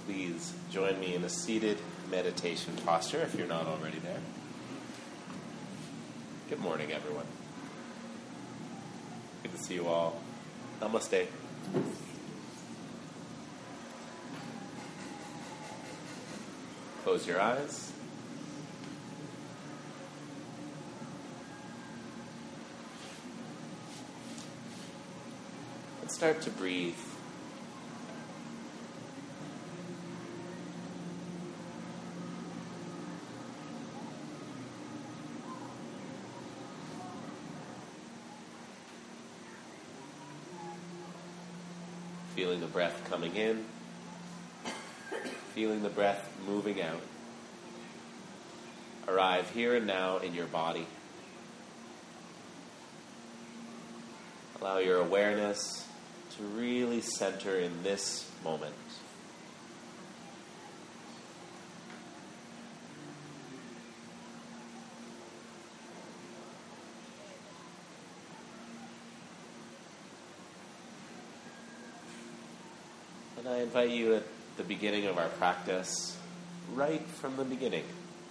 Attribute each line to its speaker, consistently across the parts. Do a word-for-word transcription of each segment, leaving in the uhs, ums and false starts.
Speaker 1: please join me in a seated meditation posture if you're not already there. Good morning, everyone. Good to see you all. Namaste. Close your eyes. And start to breathe. Feeling the breath coming in, feeling the breath moving out. Arrive here and now in your body. Allow your awareness to really center in this moment. And I invite you at the beginning of our practice, right from the beginning,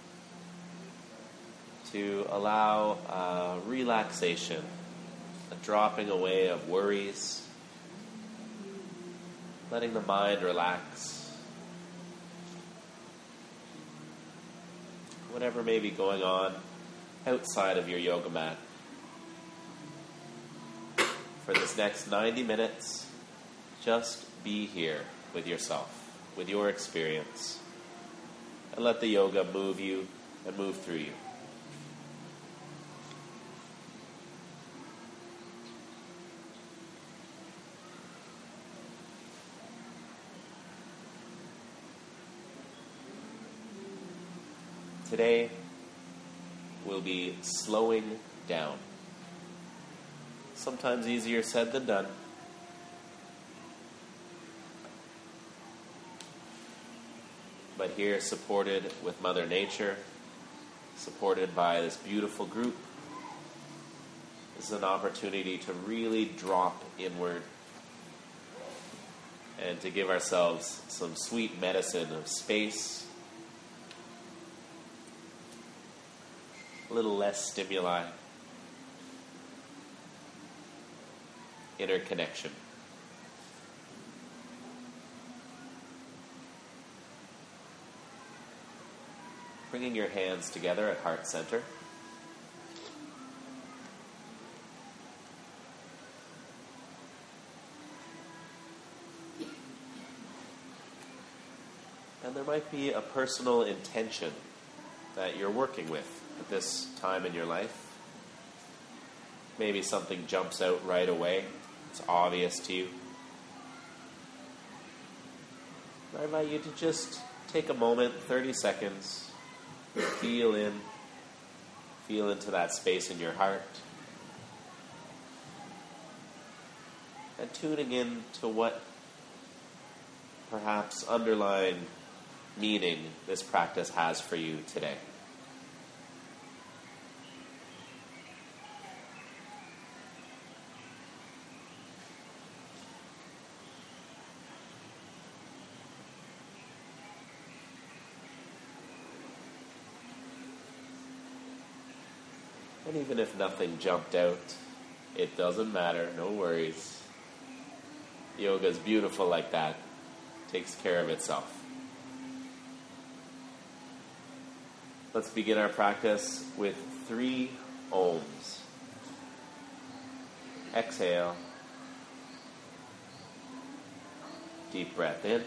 Speaker 1: to allow uh, relaxation, a dropping away of worries, letting the mind relax. Whatever may be going on outside of your yoga mat. For this next ninety minutes, just be here with yourself, with your experience, and let the yoga move you and move through you. Today, we'll be slowing down. Sometimes easier said than done. But here, supported with Mother Nature, supported by this beautiful group, this is an opportunity to really drop inward and to give ourselves some sweet medicine of space, a little less stimuli, inner connection. Bringing your hands together at heart center. And there might be a personal intention that you're working with at this time in your life. Maybe something jumps out right away. It's obvious to you. I invite you to just take a moment, thirty seconds, feel in, feel into that space in your heart. And tuning in to what perhaps underlying meaning this practice has for you today. And even if nothing jumped out, it doesn't matter, no worries. Yoga is beautiful like that. It takes care of itself. Let's begin our practice with three ohms. Exhale. Deep breath in.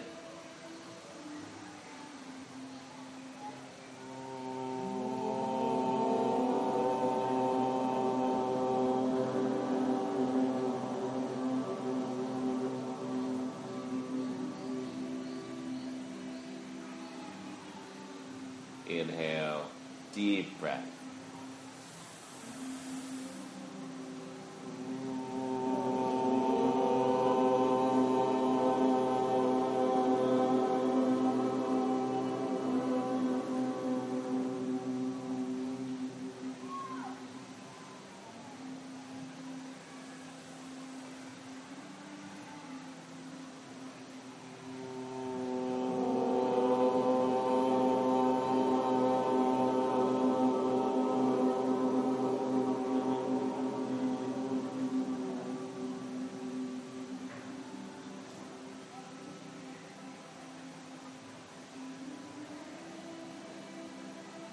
Speaker 1: Inhale, deep breath.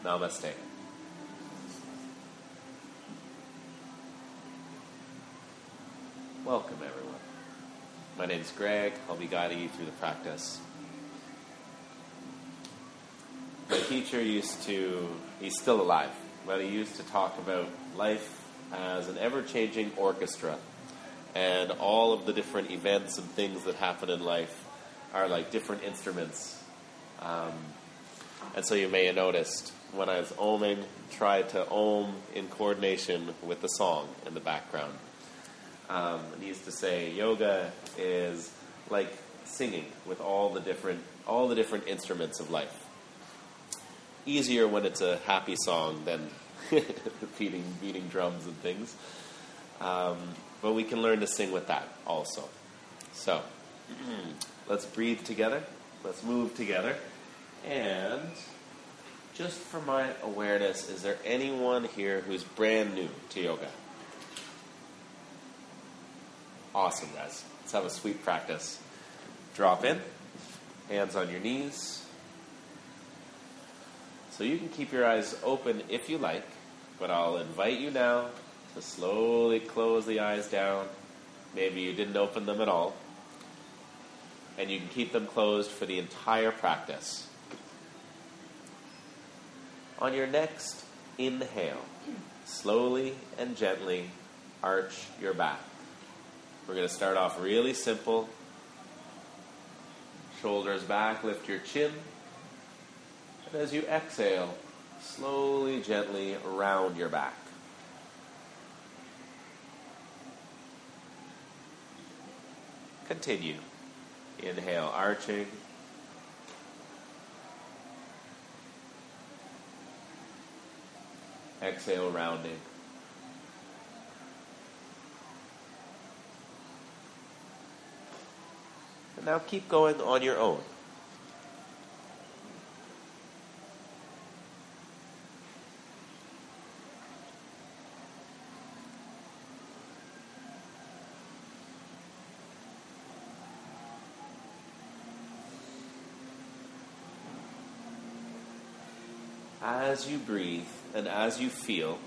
Speaker 1: Namaste. Welcome, everyone. My name's Greg. I'll be guiding you through the practice. My teacher used to, he's still alive, but he used to talk about life as an ever-changing orchestra. And all of the different events and things that happen in life are like different instruments. Um, and so you may have noticed when I was oming, tried to om in coordination with the song in the background. Um, and he used to say yoga is like singing with all the different all the different instruments of life. Easier when it's a happy song than beating beating drums and things. Um, but we can learn to sing with that also. So let's breathe together. Let's move together. And just for my awareness, is there anyone here who's brand new to yoga? Awesome, guys. Let's have a sweet practice. Drop in. Hands on your knees. So you can keep your eyes open if you like, but I'll invite you now to slowly close the eyes down. Maybe you didn't open them at all. And you can keep them closed for the entire practice. On your next inhale, slowly and gently arch your back. We're going to start off really simple. Shoulders back, lift your chin. And as you exhale, slowly, gently round your back. Continue. Inhale, arching. Exhale, rounding. And now keep going on your own. As you breathe and as you feel,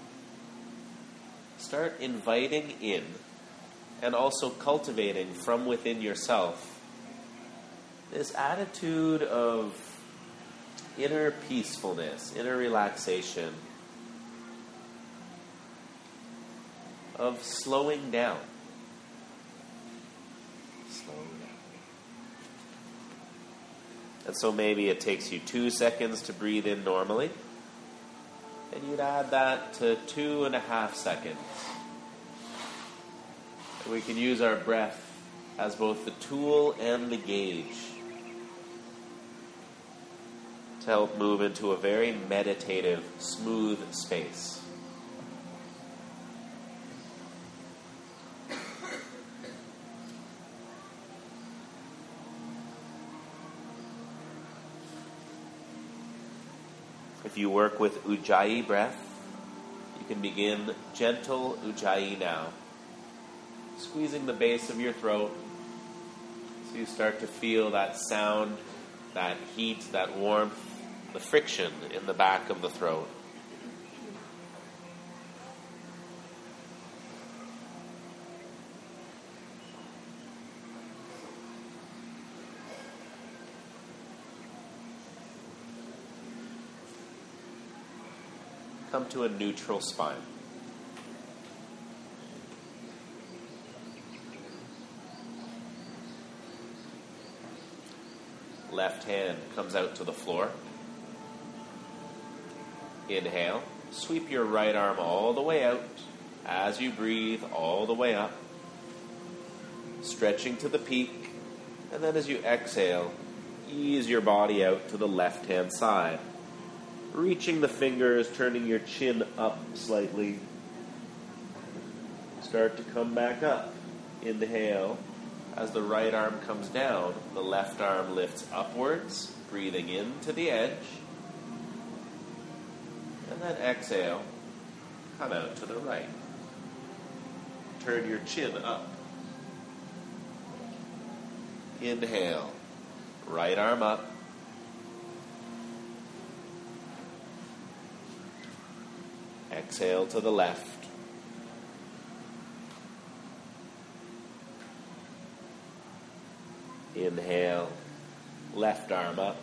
Speaker 1: start inviting in and also cultivating from within yourself this attitude of inner peacefulness, inner relaxation, of slowing down. Slowing down. And so maybe it takes you two seconds to breathe in normally, and you'd add that to two and a half seconds. And we can use our breath as both the tool and the gauge to help move into a very meditative, smooth space. If you work with Ujjayi breath, you can begin gentle Ujjayi now. Squeezing the base of your throat so you start to feel that sound, that heat, that warmth, the friction in the back of the throat. Come to a neutral spine. Left hand comes out to the floor. Inhale. Sweep your right arm all the way out as you breathe all the way up. Stretching to the peak. And then as you exhale, ease your body out to the left-hand side. Reaching the fingers, turning your chin up slightly. Start to come back up. Inhale. As the right arm comes down, the left arm lifts upwards, breathing into the edge. And then exhale. Come out to the right. Turn your chin up. Inhale. Right arm up. Exhale to the left. Inhale, left arm up.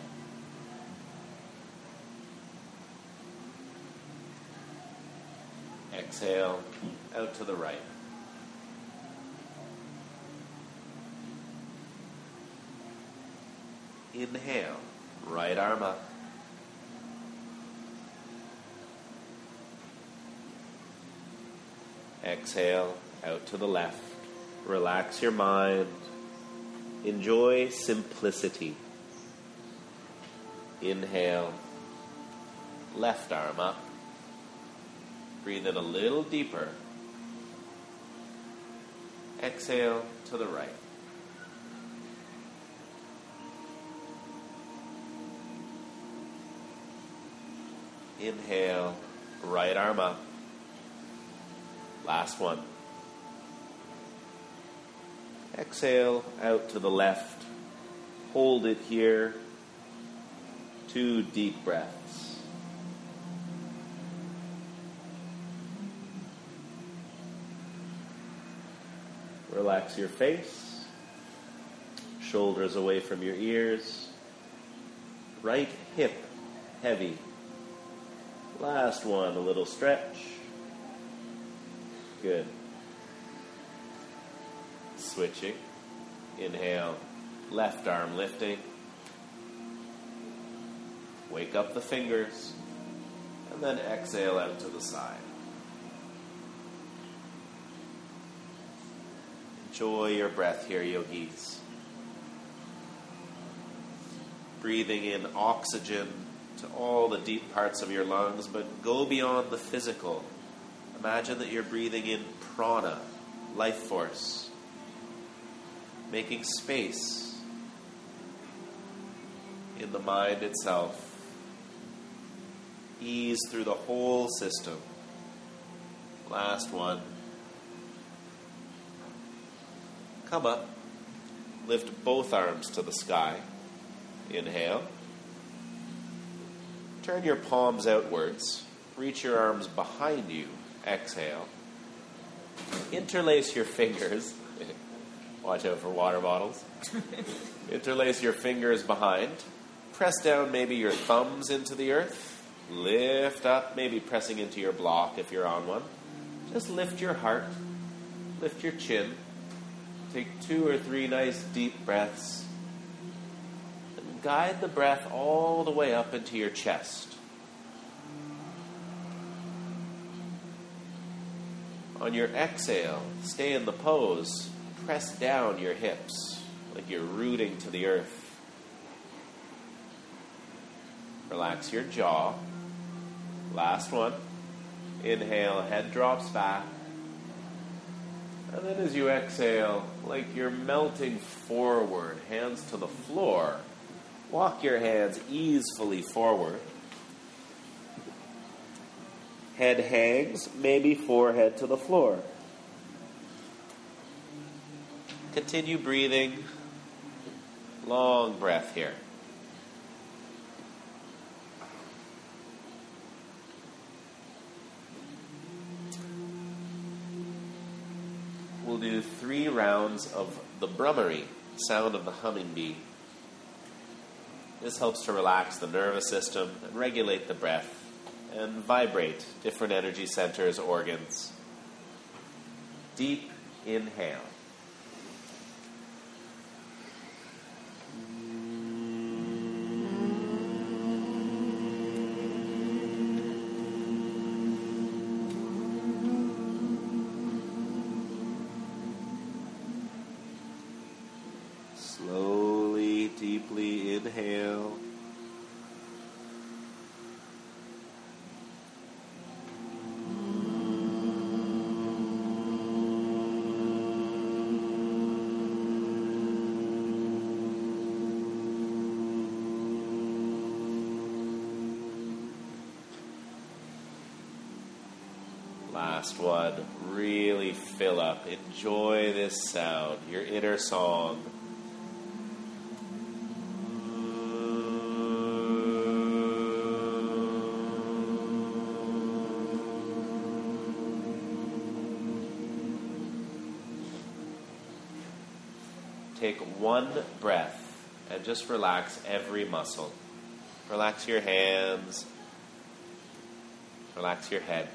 Speaker 1: Exhale, out to the right. Inhale, right arm up. Exhale, out to the left. Relax your mind. Enjoy simplicity. Inhale, left arm up. Breathe in a little deeper. Exhale to the right. Inhale, right arm up. Last one. Exhale out to the left. Hold it here. Two deep breaths. Relax your face. Shoulders away from your ears. Right hip heavy. Last one, a little stretch. Good. Switching. Inhale, left arm lifting. Wake up the fingers. And then exhale out to the side. Enjoy your breath here, yogis. Breathing in oxygen to all the deep parts of your lungs, but go beyond the physical. Imagine that you're breathing in prana, life force, making space in the mind itself. Ease through the whole system. Last one. Come up. Lift both arms to the sky. Inhale. Turn your palms outwards. Reach your arms behind you. Exhale. Interlace your fingers. Watch out for water bottles. Interlace your fingers behind. Press down maybe your thumbs into the earth. Lift up, maybe pressing into your block if you're on one. Just lift your heart. Lift your chin. Take two or three nice deep breaths. And guide the breath all the way up into your chest. On your exhale, stay in the pose. Press down your hips like you're rooting to the earth. Relax your jaw. Last one. Inhale, head drops back. And then as you exhale, like you're melting forward, hands to the floor, walk your hands easefully forward. Head hangs, maybe forehead to the floor. Continue breathing. Long breath here. We'll do three rounds of the Brahmari, sound of the humming bee. This helps to relax the nervous system and regulate the breath and vibrate different energy centers, organs. Deep inhale. Slowly, deeply inhale. Last one, really fill up. Enjoy this sound, your inner song. take one breath and just relax every muscle. Relax your hands. Relax your head.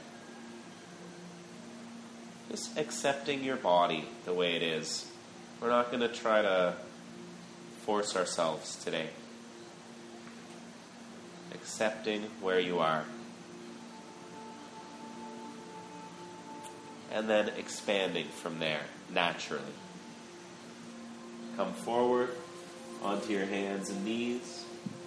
Speaker 1: Just accepting your body the way it is. We're not going to try to force ourselves today. Accepting where you are. And then expanding from there, naturally. Come forward onto your hands and knees.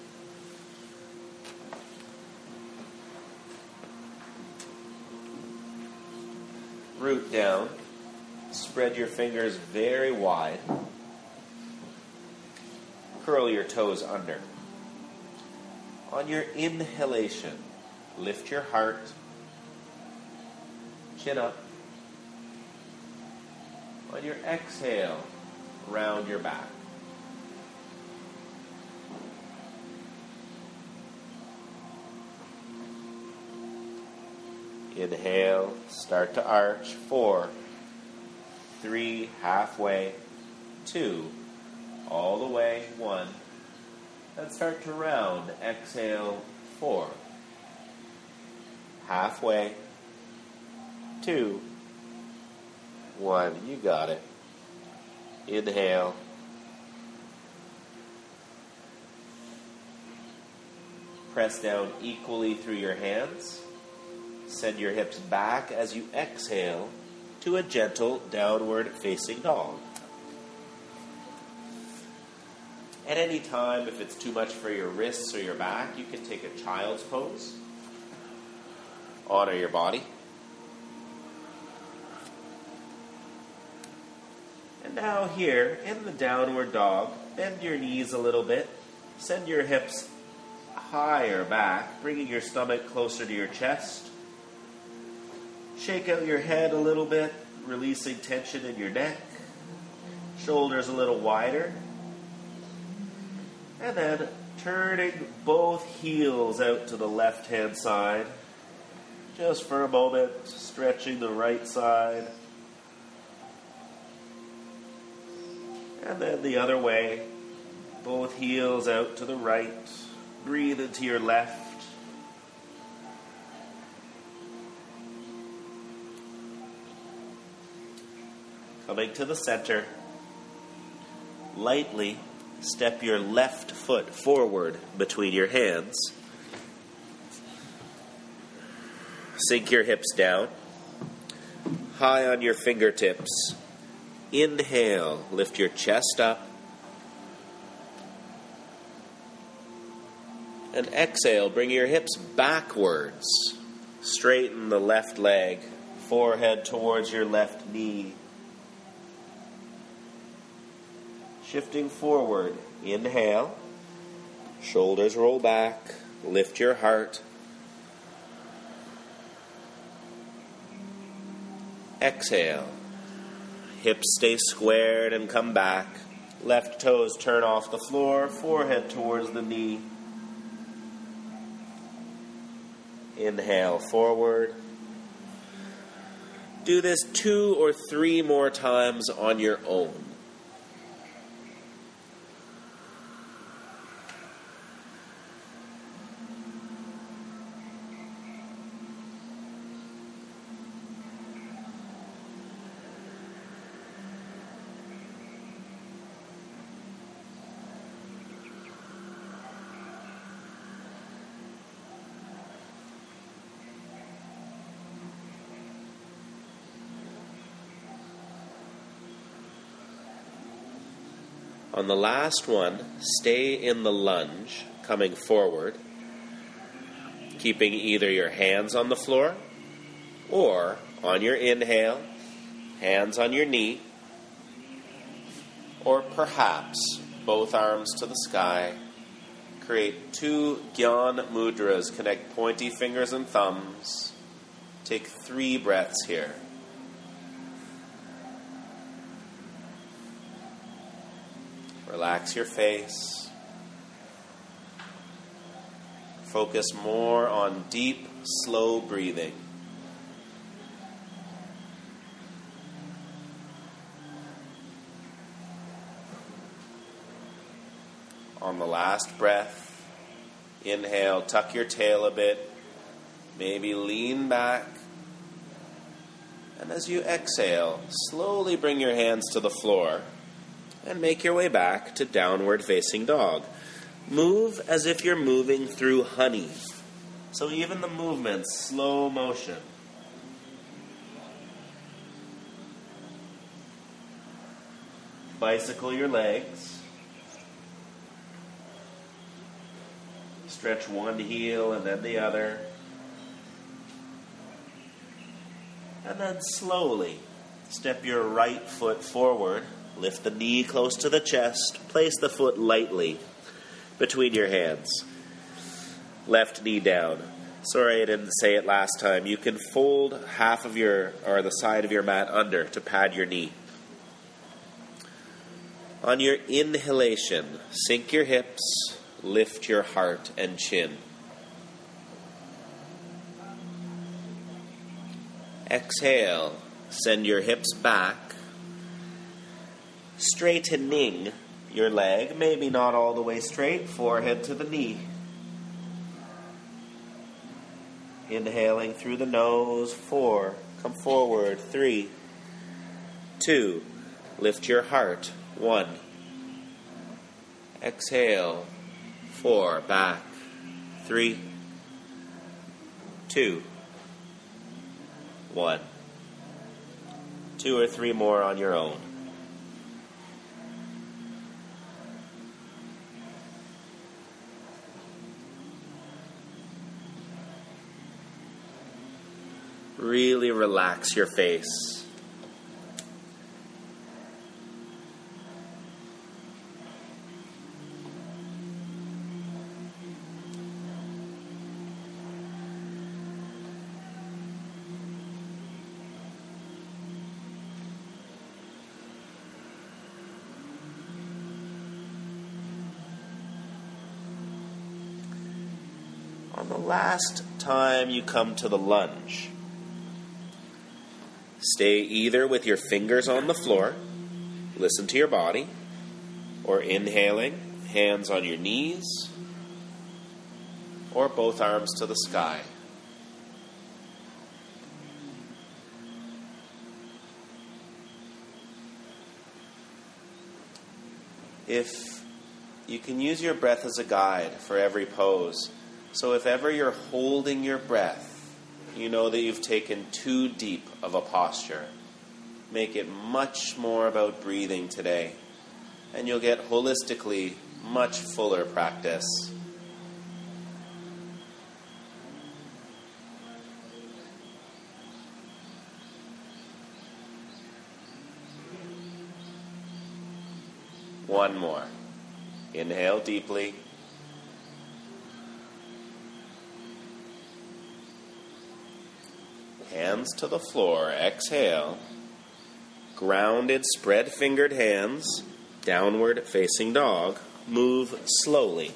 Speaker 1: Root down. Spread your fingers very wide. Curl your toes under. On your inhalation, lift your heart. Chin up. On your exhale, round your back. Inhale, start to arch. Four, three, halfway. Two, all the way. One. And start to round. Exhale, four. Halfway. Two. One. You got it. Inhale. Press down equally through your hands. Send your hips back as you exhale to a gentle downward facing dog. At any time, if it's too much for your wrists or your back, you can take a child's pose. Honor your body. And now here, in the downward dog, bend your knees a little bit. Send your hips higher back, bringing your stomach closer to your chest. Shake out your head a little bit, releasing tension in your neck. Shoulders a little wider. And then turning both heels out to the left-hand side. Just for a moment, stretching the right side. And then the other way. Both heels out to the right. Breathe into your left. Coming to the center. Lightly step your left foot forward between your hands. Sink your hips down. High on your fingertips. Inhale, lift your chest up. And exhale, bring your hips backwards. Straighten the left leg. Forehead towards your left knee. Shifting forward. Inhale. Shoulders roll back. Lift your heart. Exhale. Hips stay squared and come back. Left toes turn off the floor. Forehead towards the knee. Inhale forward. Do this two or three more times on your own. On the last one, stay in the lunge, coming forward, keeping either your hands on the floor or on your inhale, hands on your knee, or perhaps both arms to the sky. Create two Gyan Mudras, connect pointy fingers and thumbs. Take three breaths here. Relax your face. Focus more on deep, slow breathing. On the last breath, inhale, tuck your tail a bit, maybe lean back. And as you exhale, slowly bring your hands to the floor and make your way back to downward facing dog. Move as if you're moving through honey. So even the movement's slow motion. Bicycle your legs. Stretch one heel and then the other. And then slowly step your right foot forward. Lift the knee close to the chest. Place the foot lightly between your hands. Left knee down. Sorry I didn't say it last time. You can fold half of your, or the side of your mat under to pad your knee. On your inhalation, sink your hips, lift your heart and chin. Exhale, send your hips back, straightening your leg, maybe not all the way straight, forehead to the knee. Inhaling through the nose, four, come forward, three, two, lift your heart, one. Exhale, four, back, three, two, one. Two or three more on your own. Really relax your face. On the last time you come to the lunge, stay either with your fingers on the floor, listen to your body, or inhaling, hands on your knees, or both arms to the sky. If you can use your breath as a guide for every pose, so if ever you're holding your breath, you know that you've taken too deep of a posture. Make it much more about breathing today, and you'll get holistically much fuller practice. One more. Inhale deeply. Hands to the floor. Exhale. Grounded, spread-fingered hands, downward facing dog. Move slowly.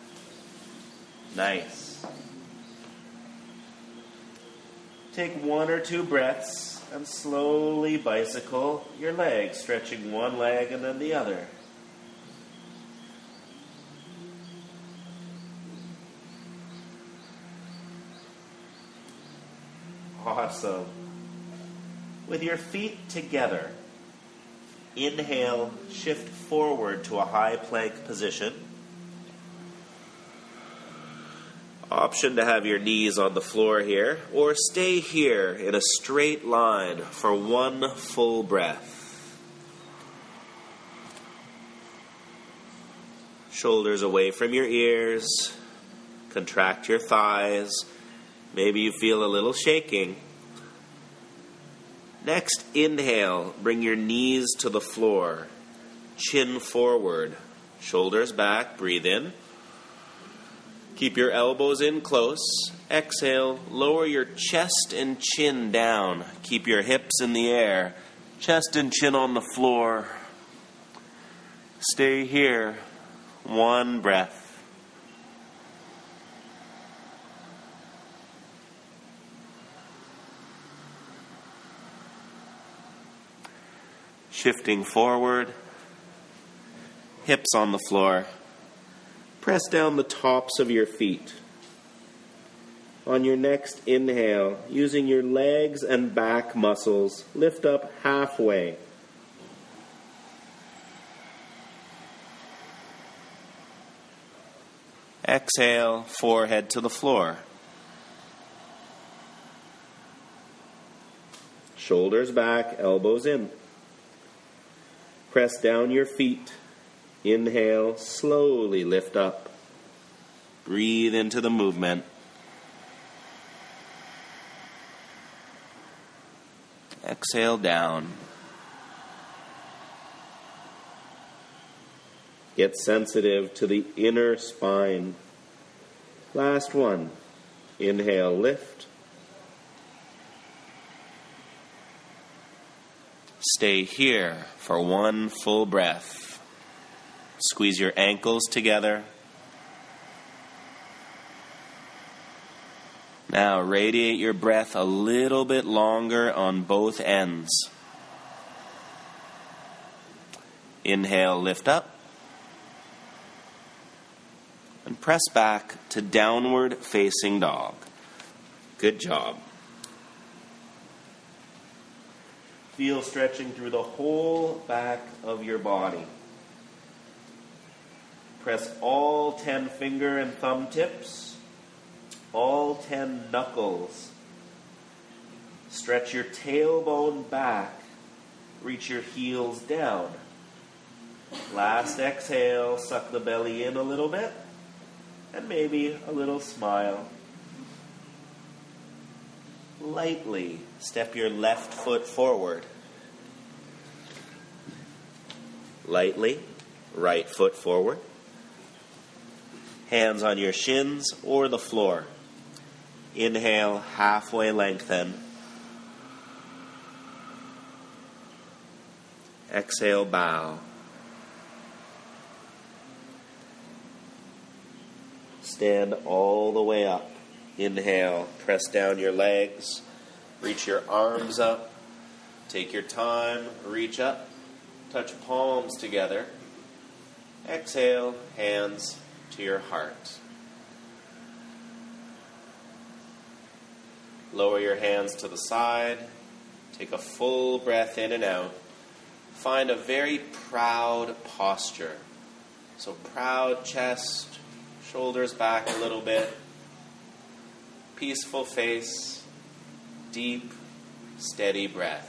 Speaker 1: Nice. Take one or two breaths and slowly bicycle your legs, stretching one leg and then the other. Awesome. With your feet together, inhale, shift forward to a high plank position. Option to have your knees on the floor here, or stay here in a straight line for one full breath. Shoulders away from your ears. Contract your thighs. Maybe you feel a little shaking. Next, inhale, bring your knees to the floor, chin forward, shoulders back, breathe in. Keep your elbows in close. Exhale, lower your chest and chin down. Keep your hips in the air, chest and chin on the floor. Stay here, one breath. Shifting forward, hips on the floor, Press down the tops of your feet. On your next inhale, using your legs and back muscles, lift up halfway. Exhale, forehead to the floor. Shoulders back, elbows in. Press down your feet. Inhale, slowly lift up. Breathe into the movement. Exhale down. Get sensitive to the inner spine. Last one. Inhale, lift. Stay here for one full breath. Squeeze your ankles together. Now radiate your breath a little bit longer on both ends. Inhale, lift up. And press back to downward facing dog. Good job. Feel stretching through the whole back of your body. Press all ten finger and thumb tips, all ten knuckles. Stretch your tailbone back, reach your heels down. Last exhale, suck the belly in a little bit, and maybe a little smile. Lightly step your left foot forward. Lightly, right foot forward. Hands on your shins or the floor. Inhale, halfway lengthen. Exhale, bow. Stand all the way up. Inhale, press down your legs. Reach your arms up. Take your time, reach up. Touch palms together. Exhale, hands to your heart. Lower your hands to the side. Take a full breath in and out. Find a very proud posture. So proud chest, shoulders back a little bit. Peaceful face, deep, steady breath.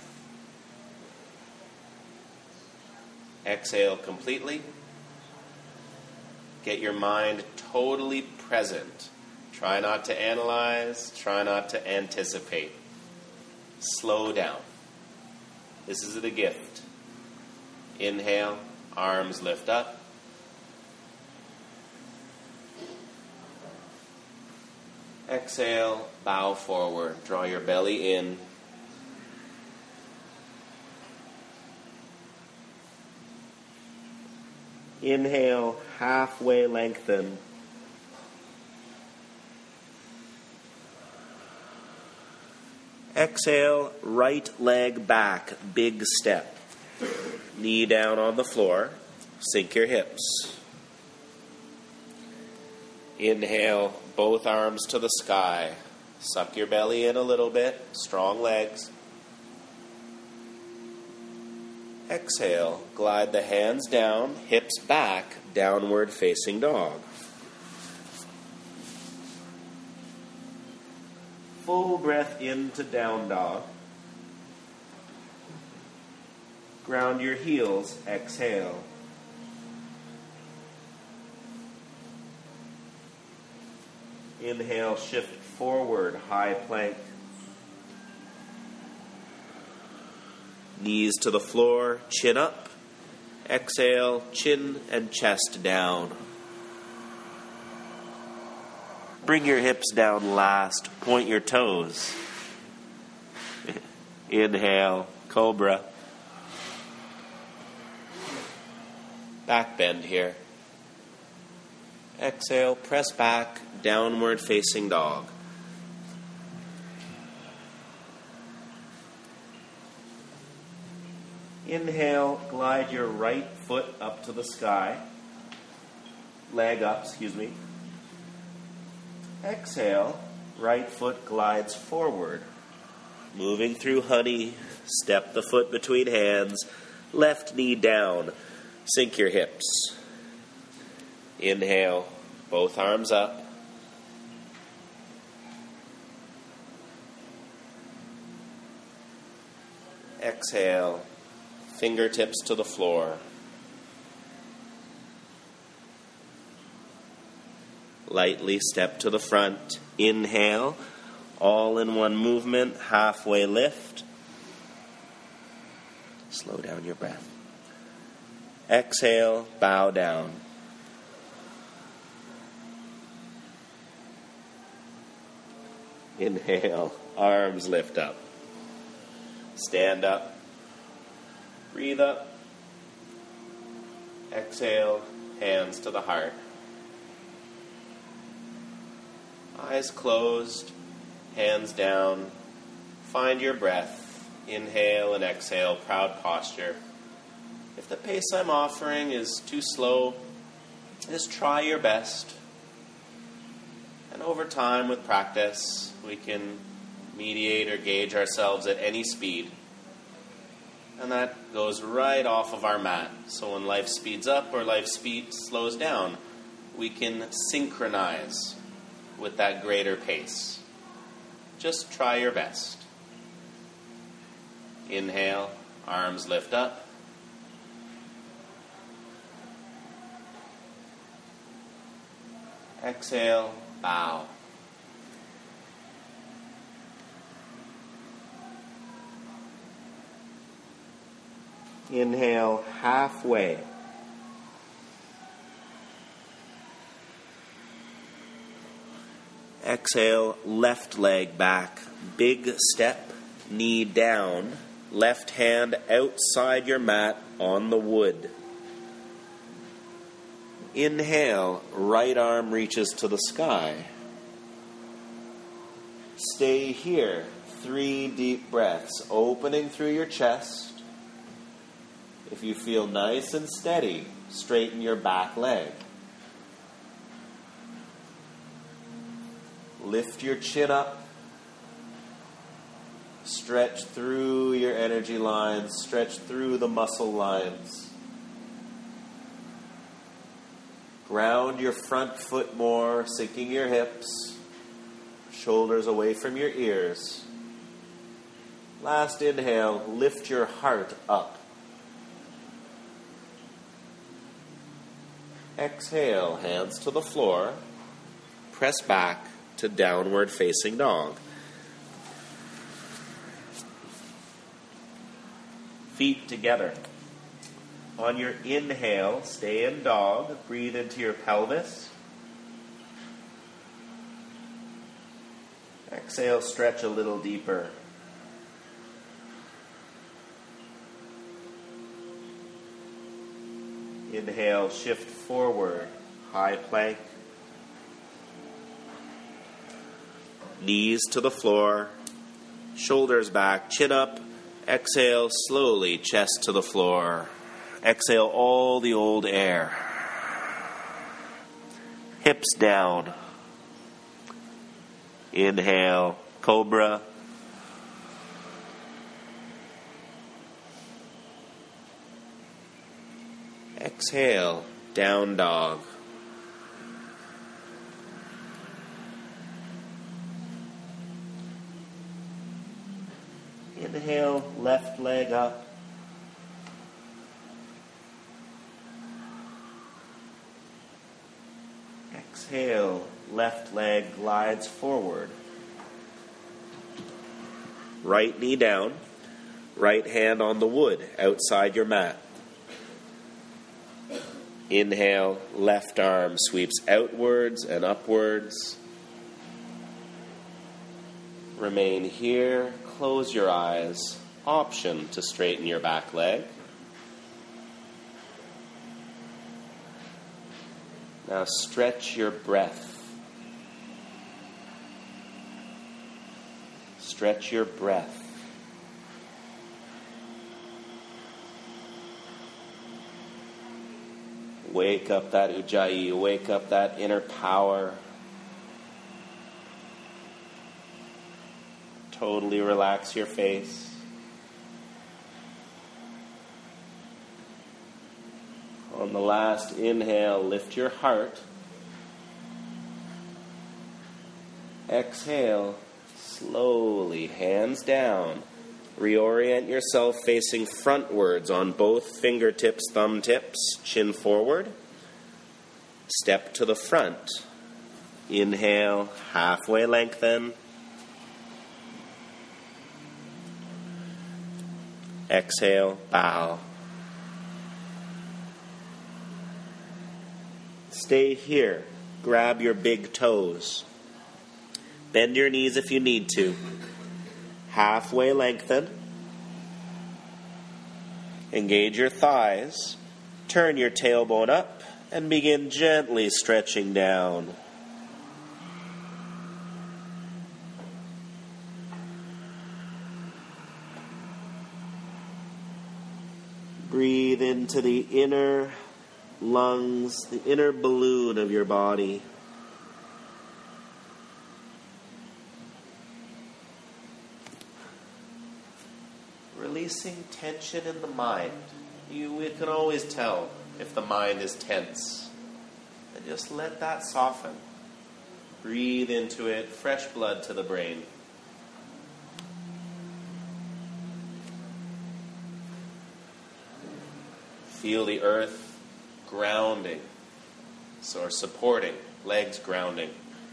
Speaker 1: Exhale completely. Get your mind totally present. Try not to analyze. Try not to anticipate. Slow down. This is the gift. Inhale, arms lift up. Exhale, bow forward. Draw your belly in. Inhale, halfway lengthen. Exhale, right leg back, big step. Knee down on the floor. Sink your hips. Inhale, both arms to the sky. Suck your belly in a little bit. Strong legs. Exhale, glide the hands down, hips back, downward facing dog. Full breath into down dog. Ground your heels, exhale. Inhale, shift forward, high plank. Knees to the floor, chin up. Exhale, chin and chest down. Bring your hips down last. Point your toes. Inhale, cobra. Back bend here. Exhale, press back, downward facing dog. Inhale, glide your right foot up to the sky. leg up, excuse me. Exhale, right foot glides forward. Moving through honey, step the foot between hands, left knee down, sink your hips. Inhale, both arms up. Exhale, fingertips to the floor. Lightly step to the front. Inhale, all in one movement, halfway lift. Slow down your breath. Exhale, bow down. Inhale, arms lift up. Stand up. Breathe up. Exhale, hands to the heart. Eyes closed, hands down. Find your breath. Inhale and exhale, proud posture. If the pace I'm offering is too slow, just try your best. And over time, with practice, we can mediate or gauge ourselves at any speed. And that goes right off of our mat. So when life speeds up or life speed slows down, we can synchronize with that greater pace. Just try your best. Inhale, arms lift up. Exhale, bow. Inhale, halfway. Exhale, left leg back. Big step, knee down. Left hand outside your mat on the wood. Inhale, right arm reaches to the sky. Stay here. Three deep breaths, opening through your chest. If you feel nice and steady, straighten your back leg. Lift your chin up. Stretch through your energy lines. Stretch through the muscle lines. Ground your front foot more, sinking your hips. Shoulders away from your ears. Last inhale, lift your heart up. Exhale, hands to the floor. Press back to downward facing dog. Feet together. On your inhale, stay in dog. Breathe into your pelvis. Exhale, stretch a little deeper. Inhale, shift forward, high plank. Knees to the floor, shoulders back, chin up. Exhale, slowly, chest to the floor. Exhale all the old air. Hips down. Inhale, cobra. Exhale, down dog. Inhale, left leg up. Exhale, left leg glides forward. Right knee down, right hand on the wood outside your mat. Inhale, left arm sweeps outwards and upwards. Remain here, close your eyes. Option to straighten your back leg. Now stretch your breath. Stretch your breath. Wake up that Ujjayi, wake up that inner power. Totally relax your face. On the last inhale, lift your heart. Exhale, slowly, hands down. Reorient yourself facing frontwards on both fingertips, thumb tips, chin forward. Step to the front. Inhale, halfway lengthen. Exhale, bow. Stay here. Grab your big toes. Bend your knees if you need to. Halfway lengthen. Engage your thighs. Turn your tailbone up and begin gently stretching down. Breathe into the inner lungs, the inner balloon of your body. Releasing tension in the mind. You we can always tell if the mind is tense. And just let that soften. Breathe into it, fresh blood to the brain. Feel the earth grounding, so supporting, legs grounding.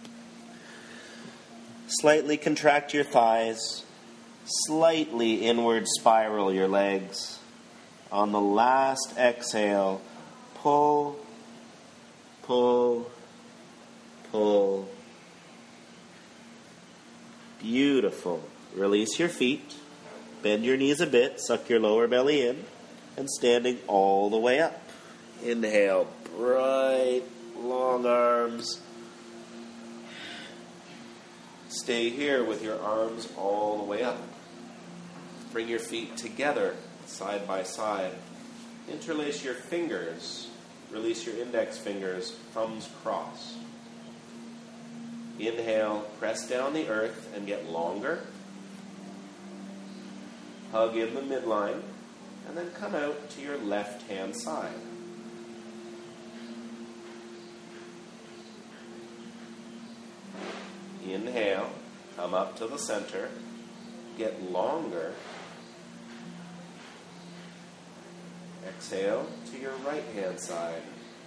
Speaker 1: Slightly contract your thighs, slightly inward spiral your legs. On the last exhale, pull, pull, pull. Beautiful. Release your feet, bend your knees a bit, suck your lower belly in. And standing all the way up. Inhale, bright, long arms. Stay here with your arms all the way up. Bring your feet together, side by side. Interlace your fingers. Release your index fingers, thumbs crossed. Inhale, press down the earth and get longer. Hug in the midline. And then come out to your left-hand side. Inhale, come up to the center, get longer. Exhale to your right-hand side.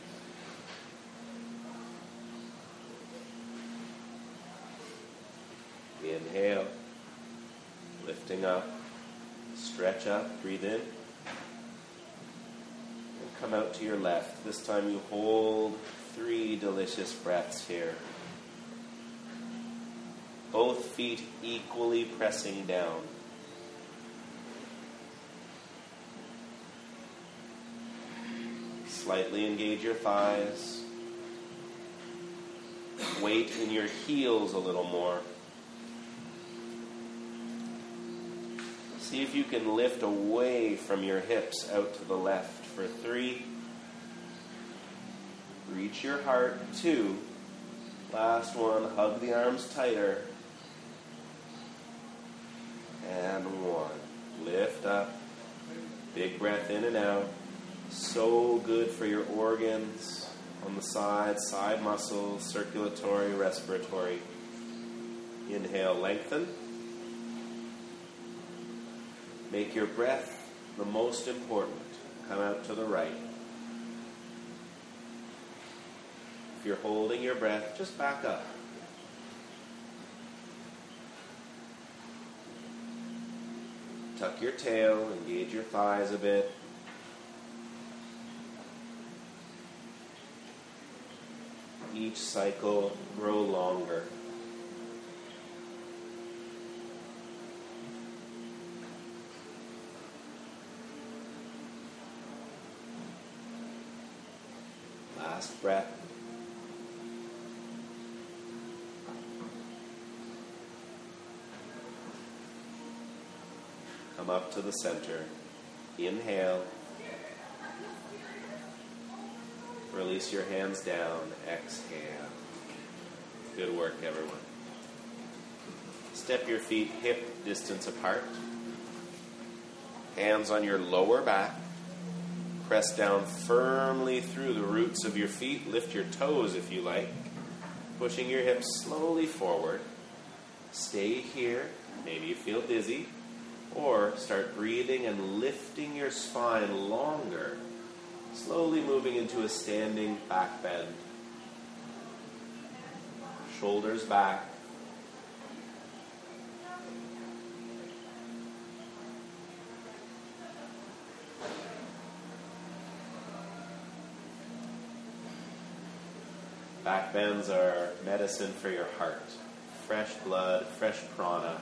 Speaker 1: Inhale, lifting up, stretch up, breathe in. Come out to your left. This time you hold three delicious breaths here. Both feet equally pressing down. Slightly engage your thighs. Weight in your heels a little more. See if you can lift away from your hips out to the left. For three. Reach your heart. Two. Last one. Hug the arms tighter. And one. Lift up. Big breath in and out. So good for your organs on the side, side muscles, circulatory, respiratory. Inhale, lengthen. Make your breath the most important. Come out to the right. If you're holding your breath, just back up. Tuck your tail, engage your thighs a bit. Each cycle, grow longer. Last breath. Come up to the center. Inhale. Release your hands down. Exhale. Good work, everyone. Step your feet hip distance apart. Hands on your lower back. Press down firmly through the roots of your feet. Lift your toes if you like. Pushing your hips slowly forward. Stay here. Maybe you feel dizzy. Or start breathing and lifting your spine longer. Slowly moving into a standing back bend. Shoulders back. Back bends are medicine for your heart. Fresh blood, fresh prana.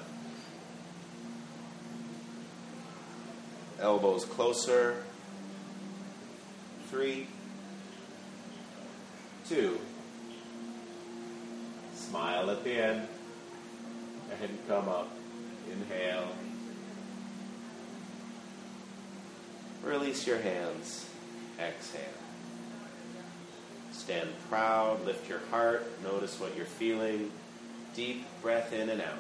Speaker 1: Elbows closer. Three, two, smile at the end, and come up. Inhale. Release your hands. Exhale. Stand proud, lift your heart, notice what you're feeling. Deep breath in and out.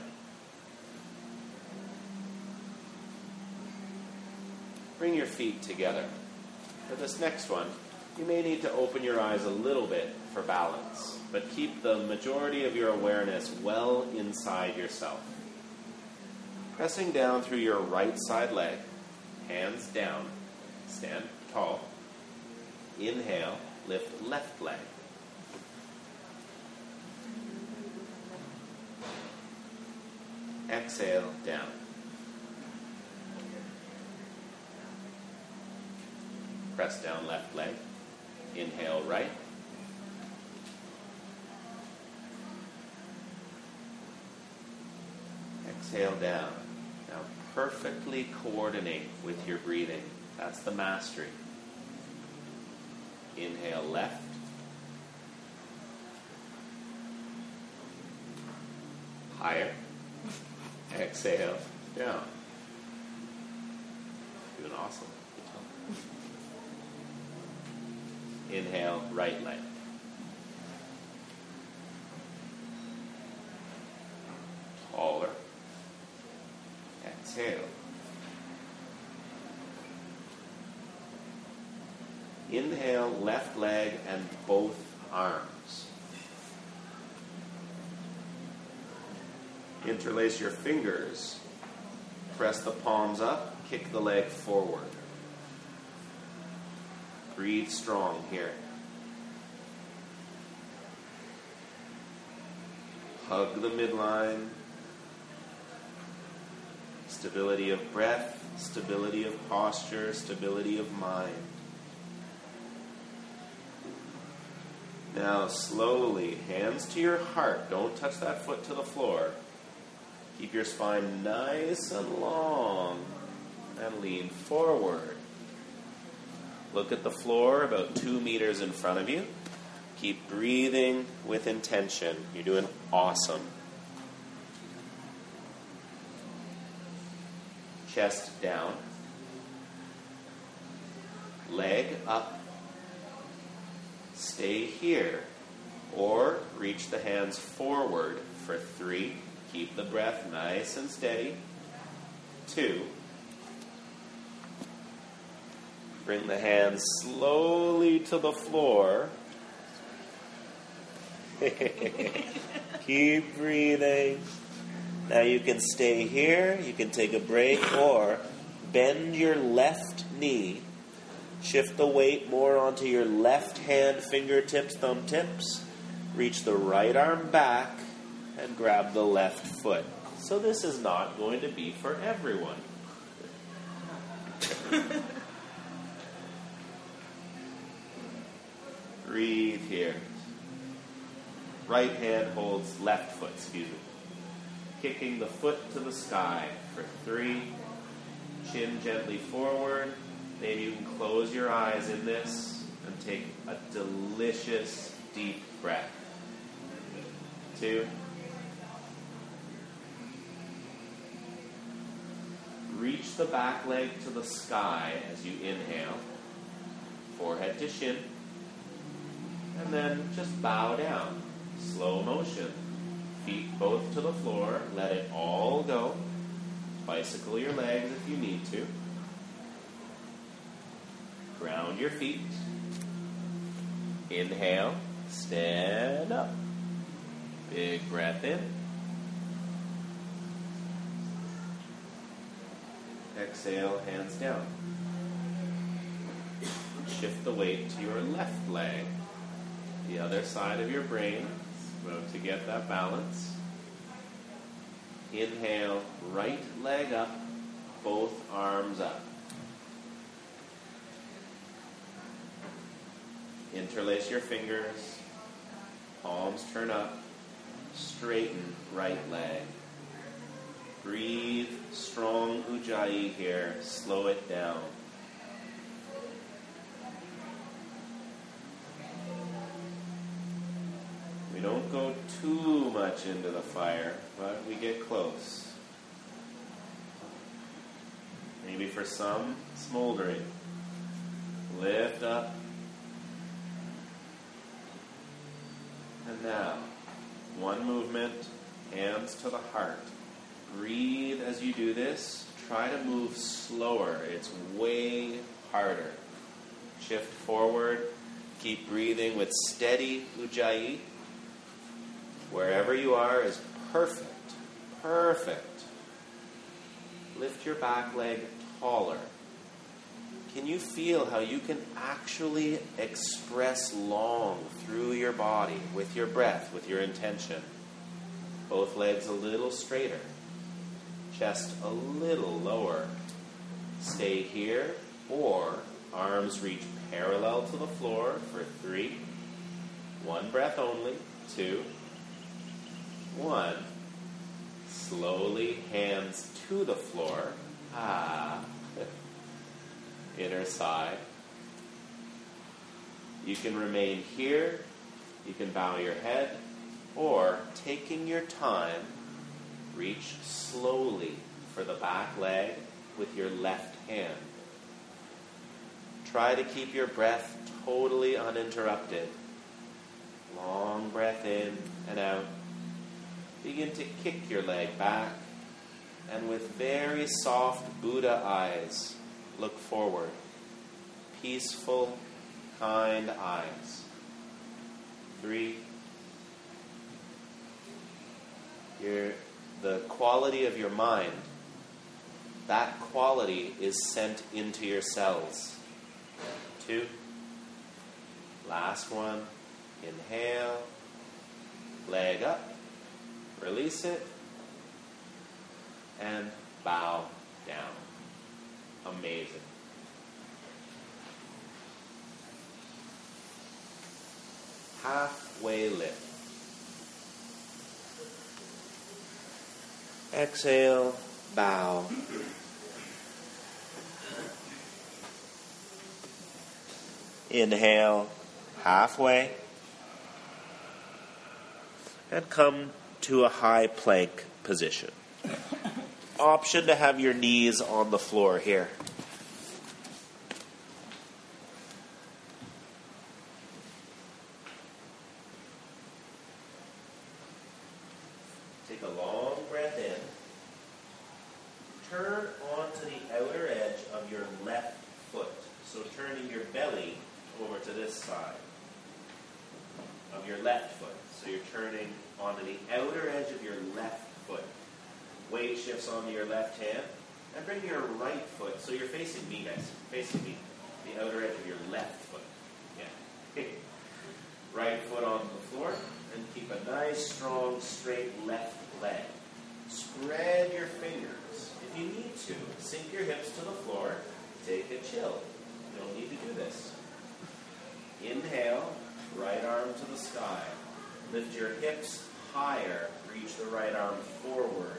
Speaker 1: Bring your feet together. For this next one, you may need to open your eyes a little bit for balance, but keep the majority of your awareness well inside yourself. Pressing down through your right side leg, hands down, stand tall. Inhale, lift left leg. Exhale, down. Press down left leg. Inhale, right. Exhale, down. Now perfectly coordinate with your breathing. That's the mastery. Inhale, left. Higher. Exhale, down. Doing awesome. Inhale, right leg. Taller. Exhale. Inhale, left leg and both arms. Interlace your fingers. Press the palms up, kick the leg forward. Breathe strong here. Hug the midline. Stability of breath, stability of posture, stability of mind. Now slowly, hands to your heart. Don't touch that foot to the floor. Keep your spine nice and long and lean forward. Look at the floor about two meters in front of you. Keep breathing with intention. You're doing awesome. Chest down. Leg up. Stay here. Or reach the hands forward for three. Keep the breath nice and steady. Two. Bring the hands slowly to the floor. Keep breathing. Now you can stay here, you can take a break, or bend your left knee. Shift the weight more onto your left hand, fingertips, thumb tips. Reach the right arm back and grab the left foot. So this is not going to be for everyone. Breathe here. Right hand holds left foot, excuse me. Kicking the foot to the sky for three. Chin gently forward. Maybe you can close your eyes in this and take a delicious deep breath. Two. Reach the back leg to the sky as you inhale. Forehead to shin. And then just bow down. Slow motion. Feet both to the floor. Let it all go. Bicycle your legs if you need to. Ground your feet. Inhale. Stand up. Big breath in. Exhale, hands down. Shift the weight to your left leg. The other side of your brain. About to get that balance. Inhale, right leg up, both arms up. Interlace your fingers. Palms turn up. Straighten right leg. Breathe, strong Ujjayi here. Slow it down. We don't go too much into the fire, but we get close. Maybe for some, smoldering. Lift up. And now, one movement, hands to the heart. Breathe as you do this. Try to move slower. It's way harder. Shift forward. Keep breathing with steady Ujjayi. Wherever you are is perfect. Perfect. Lift your back leg taller. Can you feel how you can actually express long through your body with your breath, with your intention? Both legs a little straighter. Chest a little lower. Stay here, or arms reach parallel to the floor for three. One breath only. Two. One. Slowly, hands to the floor. Ah. Inner side. You can remain here. You can bow your head. Or, taking your time, reach slowly for the back leg with your left hand. Try to keep your breath totally uninterrupted. Long breath in and out. Begin to kick your leg back, and with very soft Buddha eyes, look forward. Peaceful, kind eyes. Three. Your, the quality of your mind, that quality is sent into your cells. Two. Last one. Inhale. Leg up. Release it. And bow down. Amazing. Halfway lift. Exhale, bow. Inhale, halfway. And come to a high plank position. Option to have your knees on the floor here. Take a long breath in. Turn onto the outer edge of your left foot. So turning your belly over to this side of your left foot. So you're turning onto the outer edge of your left foot. Weight shifts onto your left hand. And bring your right foot, so you're facing me, guys. Facing me. The outer edge of your left foot. Yeah. Right foot onto the floor. And keep a nice, strong, straight left leg. Spread your fingers. If you need to, sink your hips to the floor. Take a chill. You don't need to do this. Inhale, right arm to the sky. Lift your hips higher. Reach the right arm forward.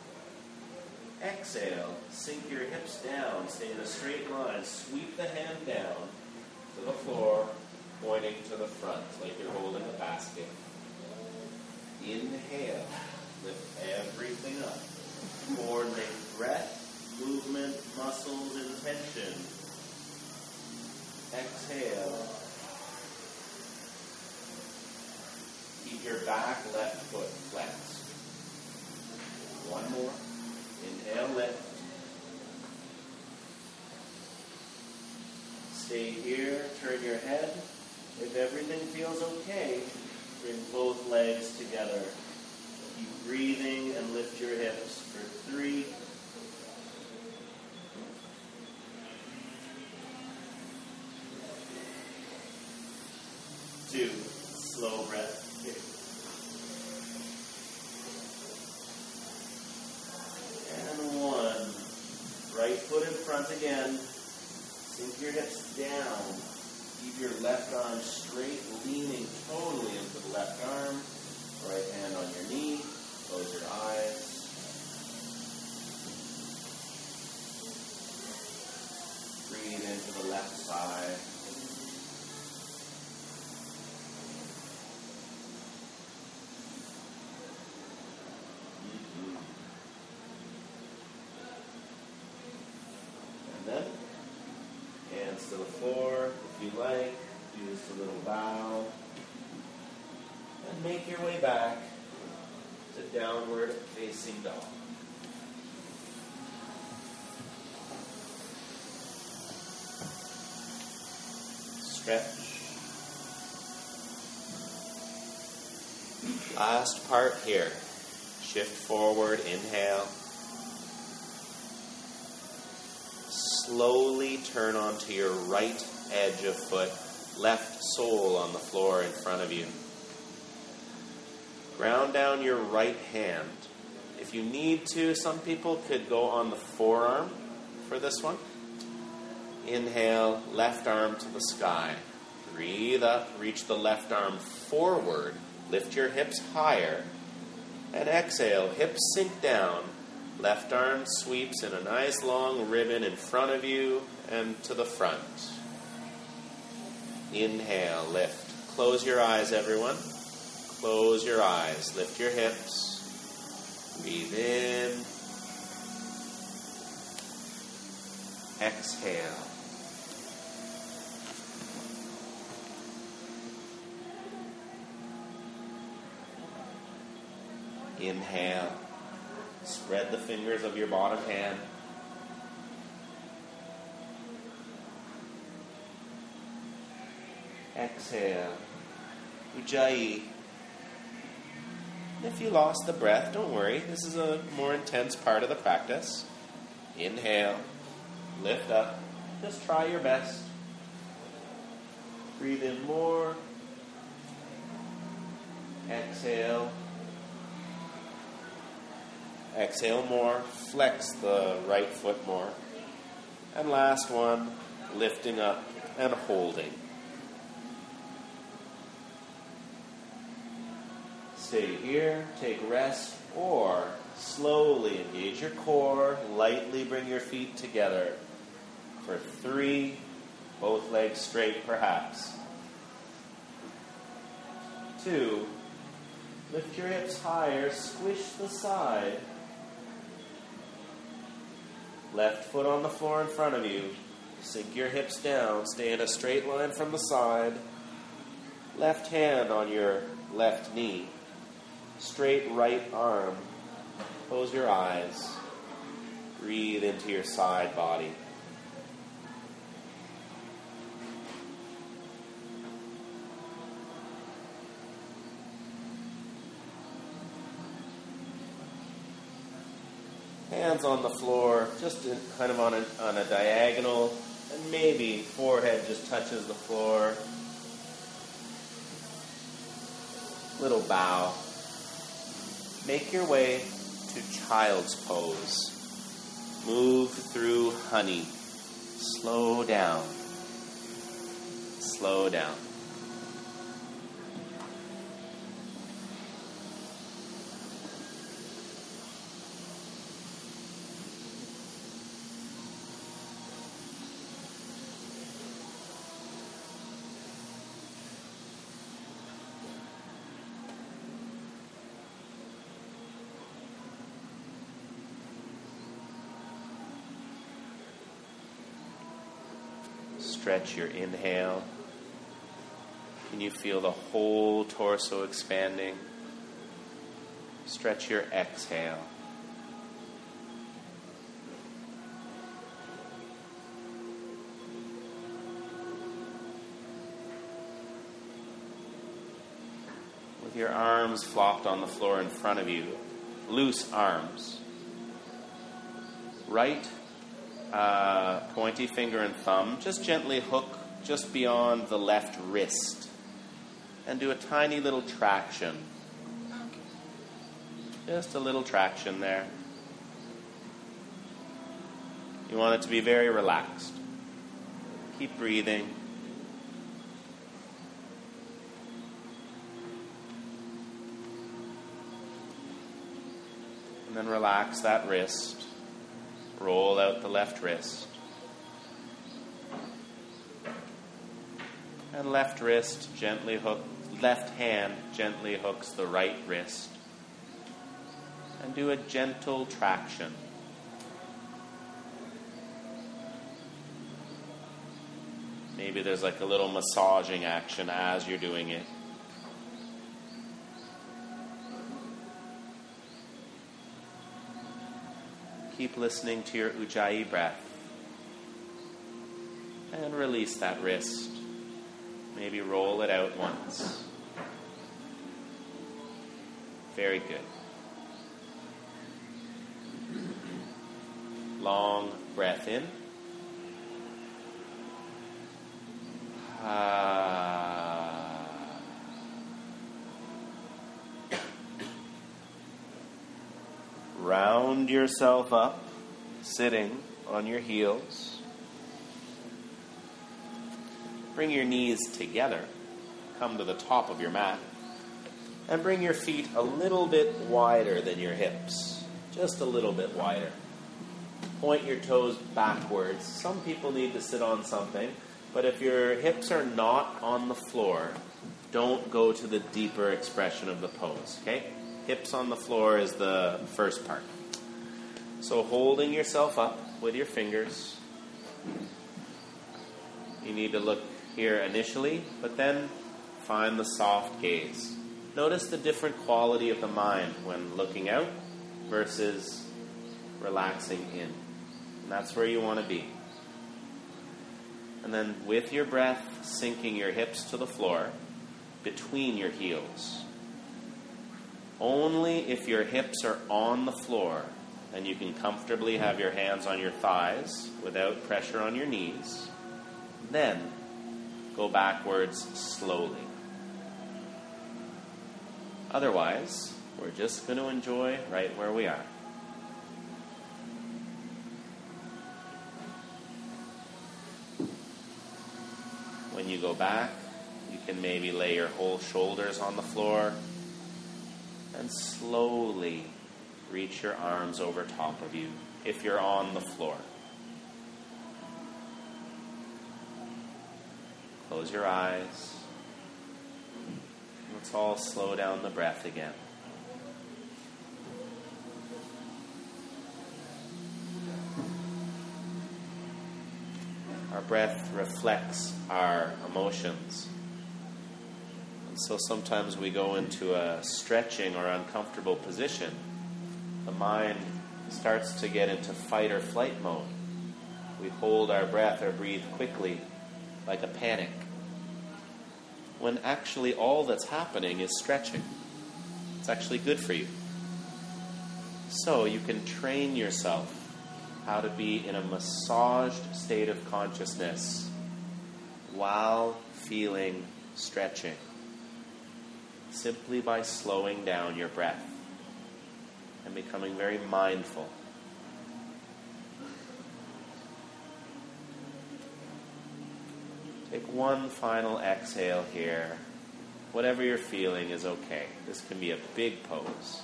Speaker 1: Exhale, sink your hips down. Stay in a straight line. Sweep the hand down to the floor, pointing to the front like you're holding a basket. Inhale, lift everything up. Coordinate breath, movement, muscles, intention. Exhale. Stay here, turn your head. If everything feels okay, bring both legs together. Keep breathing and lift your hips for three, two, slow breath. And one. Right foot in front again. Sink your hips down. Keep your left arm straight, leaning totally into the left arm. Right hand on your knee. Close your eyes. Breathe into the left side. Hands to the floor, if you like. Do just a little bow. And make your way back to downward facing dog. Stretch. Last part here. Shift forward, inhale. Slowly turn onto your right edge of foot, left sole on the floor in front of you. Ground down your right hand. If you need to, some people could go on the forearm for this one. Inhale, left arm to the sky. Breathe up, reach the left arm forward. Lift your hips higher. And exhale, hips sink down. Left arm sweeps in a nice long ribbon in front of you and to the front. Inhale, lift. Close your eyes, everyone. Close your eyes. Lift your hips. Breathe in. Exhale. Inhale. Spread the fingers of your bottom hand. Exhale. Ujjayi. If you lost the breath, don't worry. This is a more intense part of the practice. Inhale. Lift up. Just try your best. Breathe in more. Exhale. Exhale more. Flex the right foot more. And last one, lifting up and holding. Stay here, take rest, or slowly engage your core, lightly bring your feet together for three, both legs straight perhaps. Two, lift your hips higher, squish the side. Left foot on the floor in front of you. Sink your hips down. Stay in a straight line from the side. Left hand on your left knee. Straight right arm. Close your eyes. Breathe into your side body. Hands on the floor, just in, kind of on a, on a diagonal, and maybe forehead just touches the floor. Little bow. Make your way to child's pose. Move through honey. Slow down. Slow down. Stretch your inhale. Can you feel the whole torso expanding? Stretch your exhale. with your arms flopped on the floor in front of you, loose arms. Right uh, pointy finger and thumb just gently hook just beyond the left wrist and do a tiny little traction. Just a little traction there. You want it to be very relaxed. Keep breathing. And then relax that wrist. Roll out the left wrist. And left wrist gently hook, left hand gently hooks the right wrist. And do a gentle traction. Maybe there's like a little massaging action as you're doing it. Keep listening to your Ujjayi breath. And release that wrist. Maybe roll it out once. Very good. Long breath in. Ah. Round yourself up, sitting on your heels. Bring your knees together. Come to the top of your mat. And bring your feet a little bit wider than your hips. Just a little bit wider. Point your toes backwards. Some people need to sit on something. But if your hips are not on the floor, don't go to the deeper expression of the pose, okay? Hips on the floor is the first part. So holding yourself up with your fingers. You need to look here initially, but then find the soft gaze. Notice the different quality of the mind when looking out versus relaxing in. And that's where you want to be. And then with your breath, sinking your hips to the floor between your heels. Only if your hips are on the floor and you can comfortably have your hands on your thighs without pressure on your knees, then go backwards slowly. Otherwise, we're just going to enjoy right where we are. When you go back, you can maybe lay your whole shoulders on the floor and slowly reach your arms over top of you if you're on the floor. Close your eyes. Let's all slow down the breath again. Our breath reflects our emotions. And so sometimes we go into a stretching or uncomfortable position. The mind starts to get into fight or flight mode. We hold our breath or breathe quickly, like a panic. When actually all that's happening is stretching. It's actually good for you. So you can train yourself how to be in a massaged state of consciousness while feeling stretching, simply by slowing down your breath and becoming very mindful. Take one final exhale here. Whatever you're feeling is okay. This can be a big pose.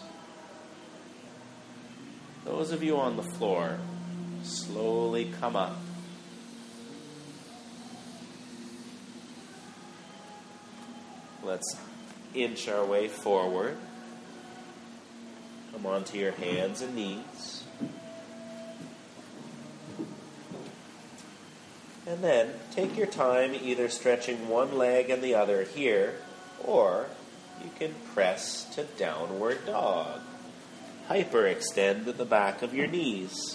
Speaker 1: Those of you on the floor, slowly come up. Let's inch our way forward. Come onto your hands and knees. And then take your time either stretching one leg and the other here, or you can press to downward dog. Hyperextend at the back of your knees.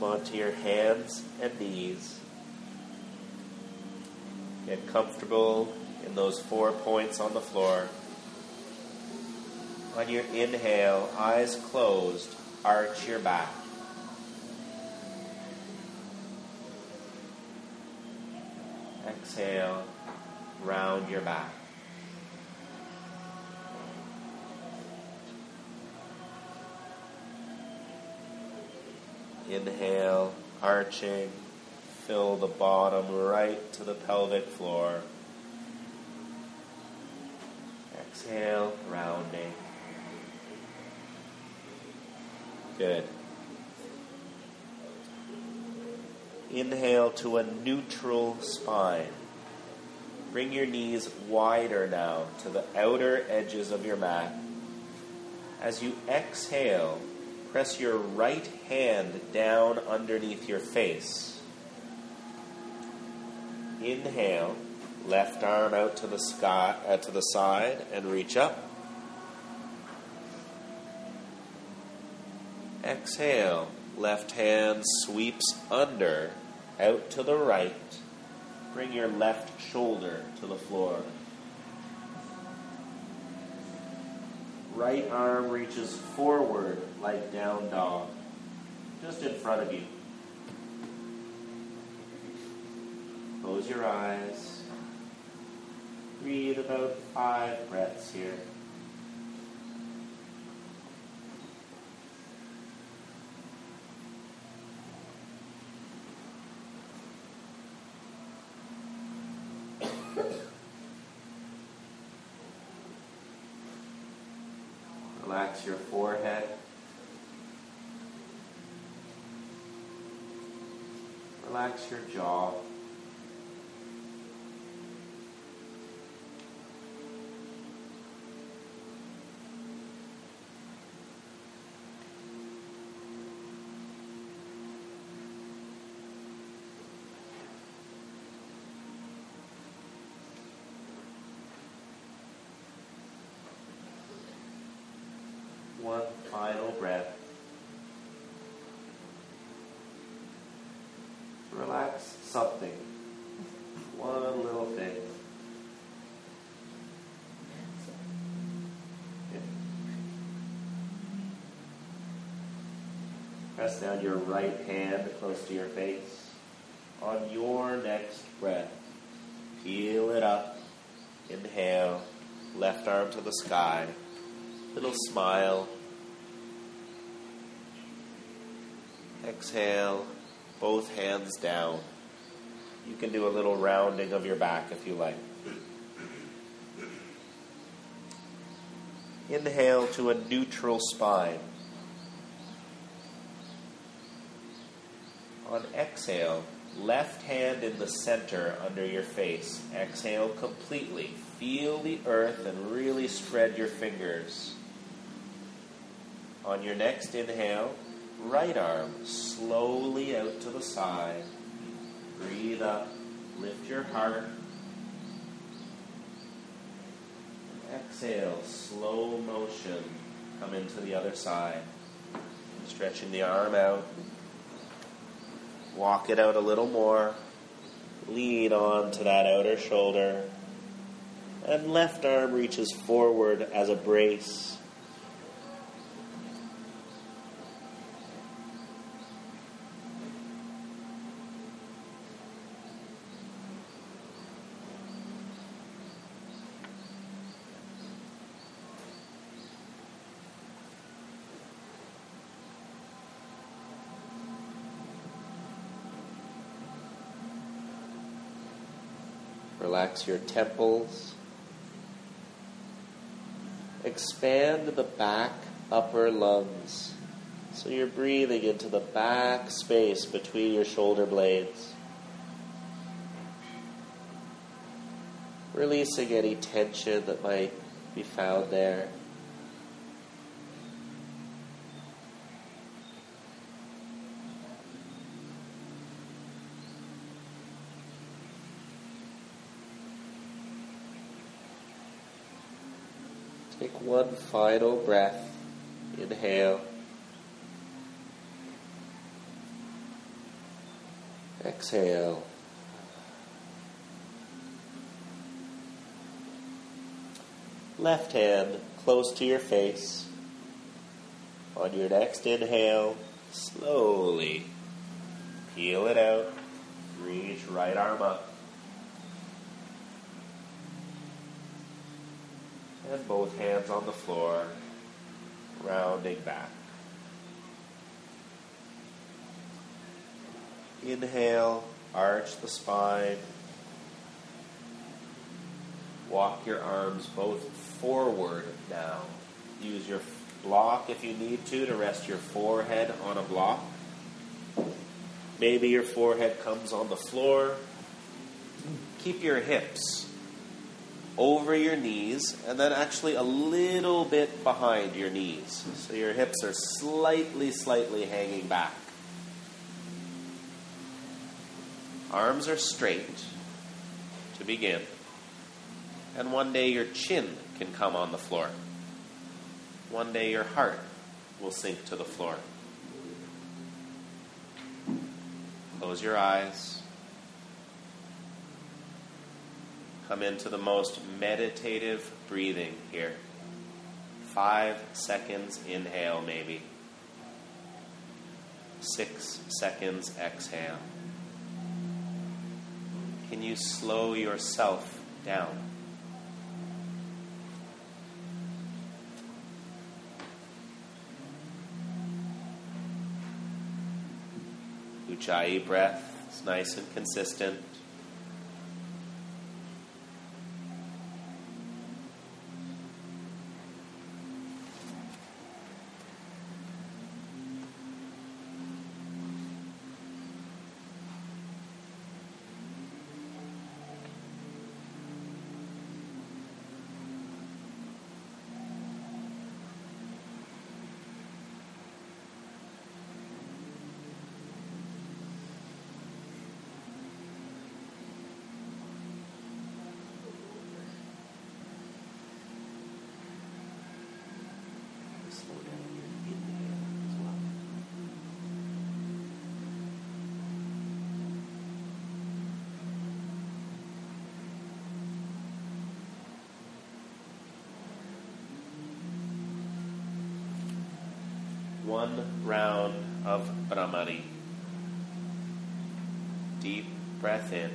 Speaker 1: onto your hands and knees. Get comfortable in those four points on the floor. On your inhale, eyes closed, arch your back. Exhale, round your back. Inhale, arching, fill the bottom right to the pelvic floor. Exhale, rounding. Good. Inhale to a neutral spine. Bring your knees wider now to the outer edges of your mat. As you exhale, press your right hand down underneath your face. Inhale, left arm out to the sky, uh, to the side and reach up. Exhale, left hand sweeps under, out to the right. Bring your left shoulder to the floor. Right arm reaches forward like down dog, just in front of you. Close your eyes. Breathe about five breaths here. Relax your forehead. Relax your jaw. One final breath. Relax something. One little thing. Yeah. Press down your right hand close to your face. On your next breath, peel it up. Inhale, left arm to the sky. Little smile. Exhale, both hands down. You can do a little rounding of your back if you like. Inhale to a neutral spine. On exhale, left hand in the center under your face. Exhale completely. Feel the earth and really spread your fingers. On your next inhale, right arm slowly out to the side. Breathe up, lift your heart. Exhale, slow motion, come into the other side. Stretching the arm out. Walk it out a little more. Lean on to that outer shoulder. And left arm reaches forward as a brace. Relax your temples. Expand the back upper lungs. So you're breathing into the back space between your shoulder blades. Releasing any tension that might be found there. Take one final breath. Inhale. Exhale. Left hand close to your face. On your next inhale, slowly peel it out. Reach right arm up. And both hands on the floor, rounding back. Inhale, arch the spine. Walk your arms both forward now. Use your block if you need to to rest your forehead on a block. Maybe your forehead comes on the floor. Keep your hips over your knees and then actually a little bit behind your knees. So your hips are slightly, slightly hanging back. Arms are straight to begin. And one day your chin can come on the floor. One day your heart will sink to the floor. Close your eyes. Come into the most meditative breathing here. Five seconds inhale maybe. Six seconds exhale. Can you slow yourself down? Ujjayi breath is nice and consistent. One round of Bhramari. Deep breath in.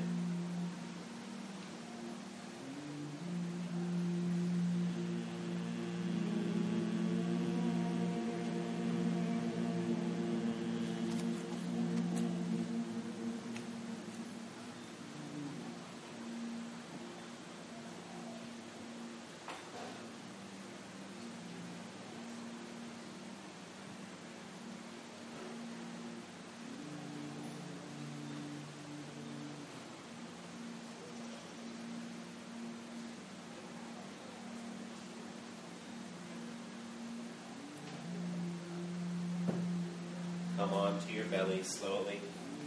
Speaker 1: Come onto your belly slowly.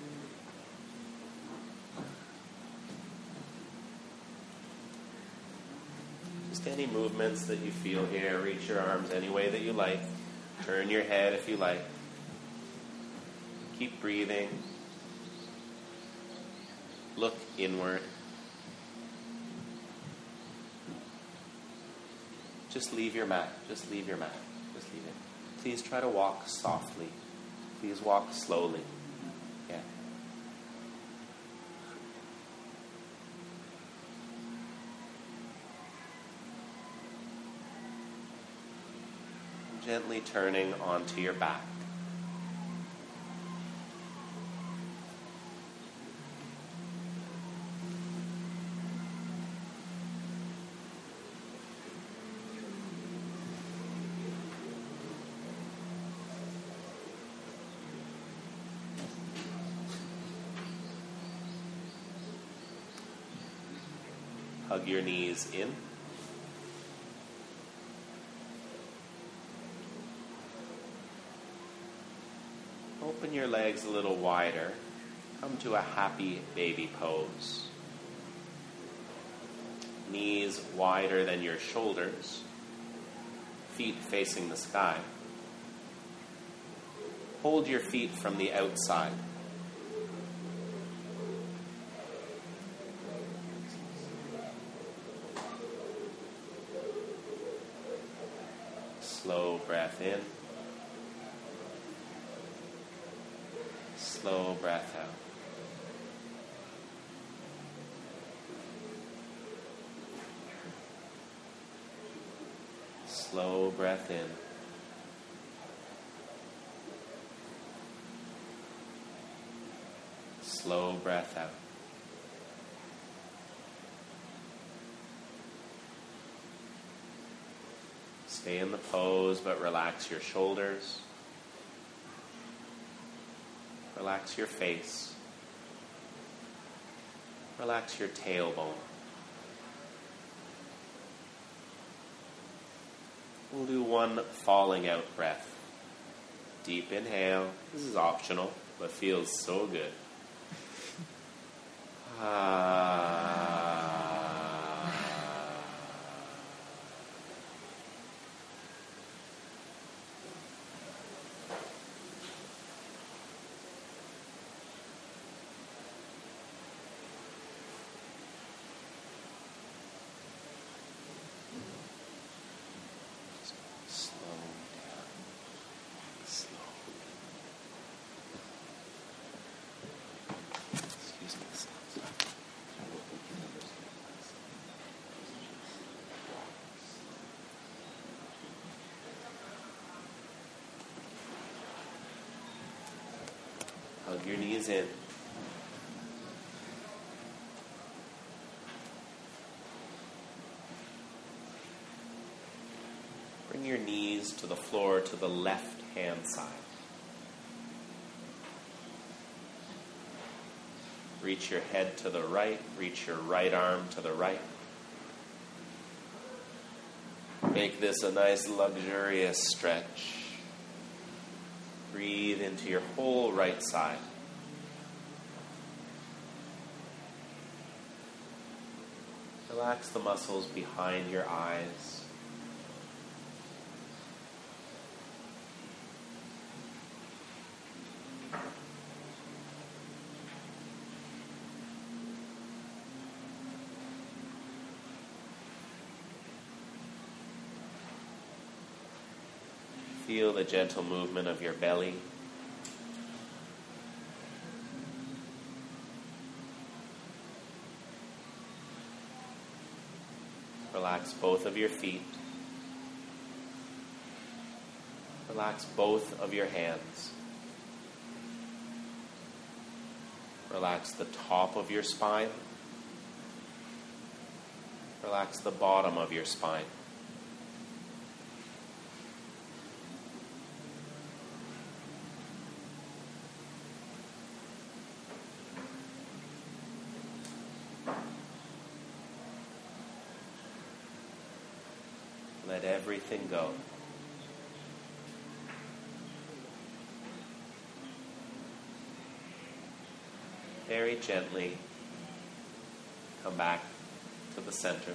Speaker 1: Just any movements that you feel here. Reach your arms any way that you like. Turn your head if you like. Keep breathing. Look inward. Just leave your mat. Just leave your mat. Just leave it. Please try to walk softly. Please walk slowly. Yeah. Gently turning onto your back. Hug your knees in. Open your legs a little wider. Come to a happy baby pose. Knees wider than your shoulders. Feet facing the sky. Hold your feet from the outside. Slow breath out. Slow breath in. Slow breath out. Stay in the pose, but relax your shoulders. Relax your face. Relax your tailbone. We'll do one falling out breath. Deep inhale. This is optional, but feels so good. Ah. Hug your knees in. Bring your knees to the floor to the left hand side. Reach your head to the right. Reach your right arm to the right. Make this a nice luxurious stretch. Breathe into your whole right side. Relax the muscles behind your eyes. Feel the gentle movement of your belly. Relax both of your feet. Relax both of your hands. Relax the top of your spine. Relax the bottom of your spine. Let everything go. Very gently come back to the center.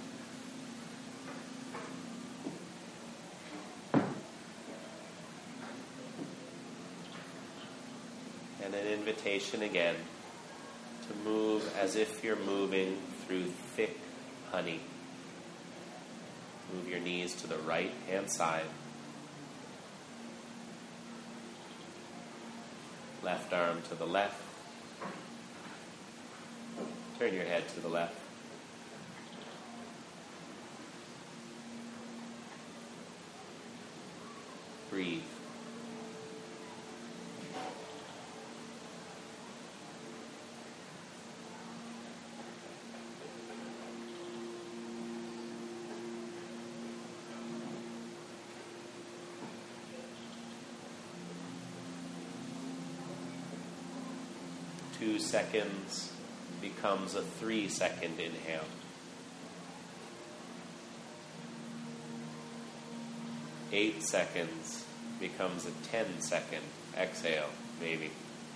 Speaker 1: And an invitation again to move as if you're moving through thick honey. Move your knees to the right hand side. Left arm to the left. Turn your head to the left. Breathe. Two seconds becomes a three second inhale. Eight seconds becomes a ten second exhale, maybe.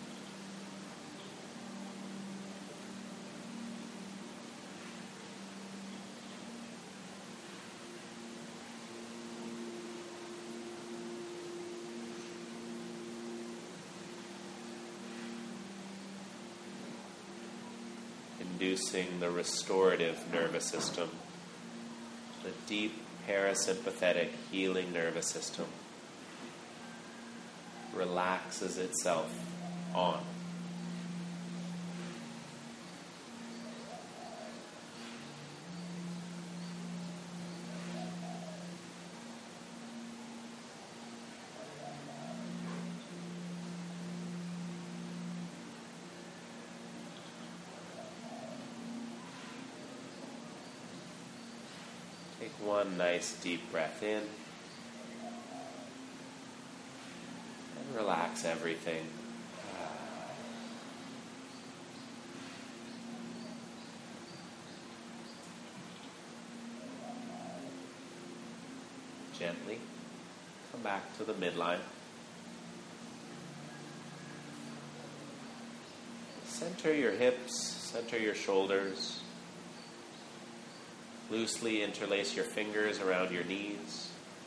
Speaker 1: Inducing the restorative nervous system, the deep parasympathetic healing nervous system relaxes itself on. Take one nice deep breath in and relax everything. Gently come back to the midline. Center your hips, center your shoulders. Loosely interlace your fingers around your knees.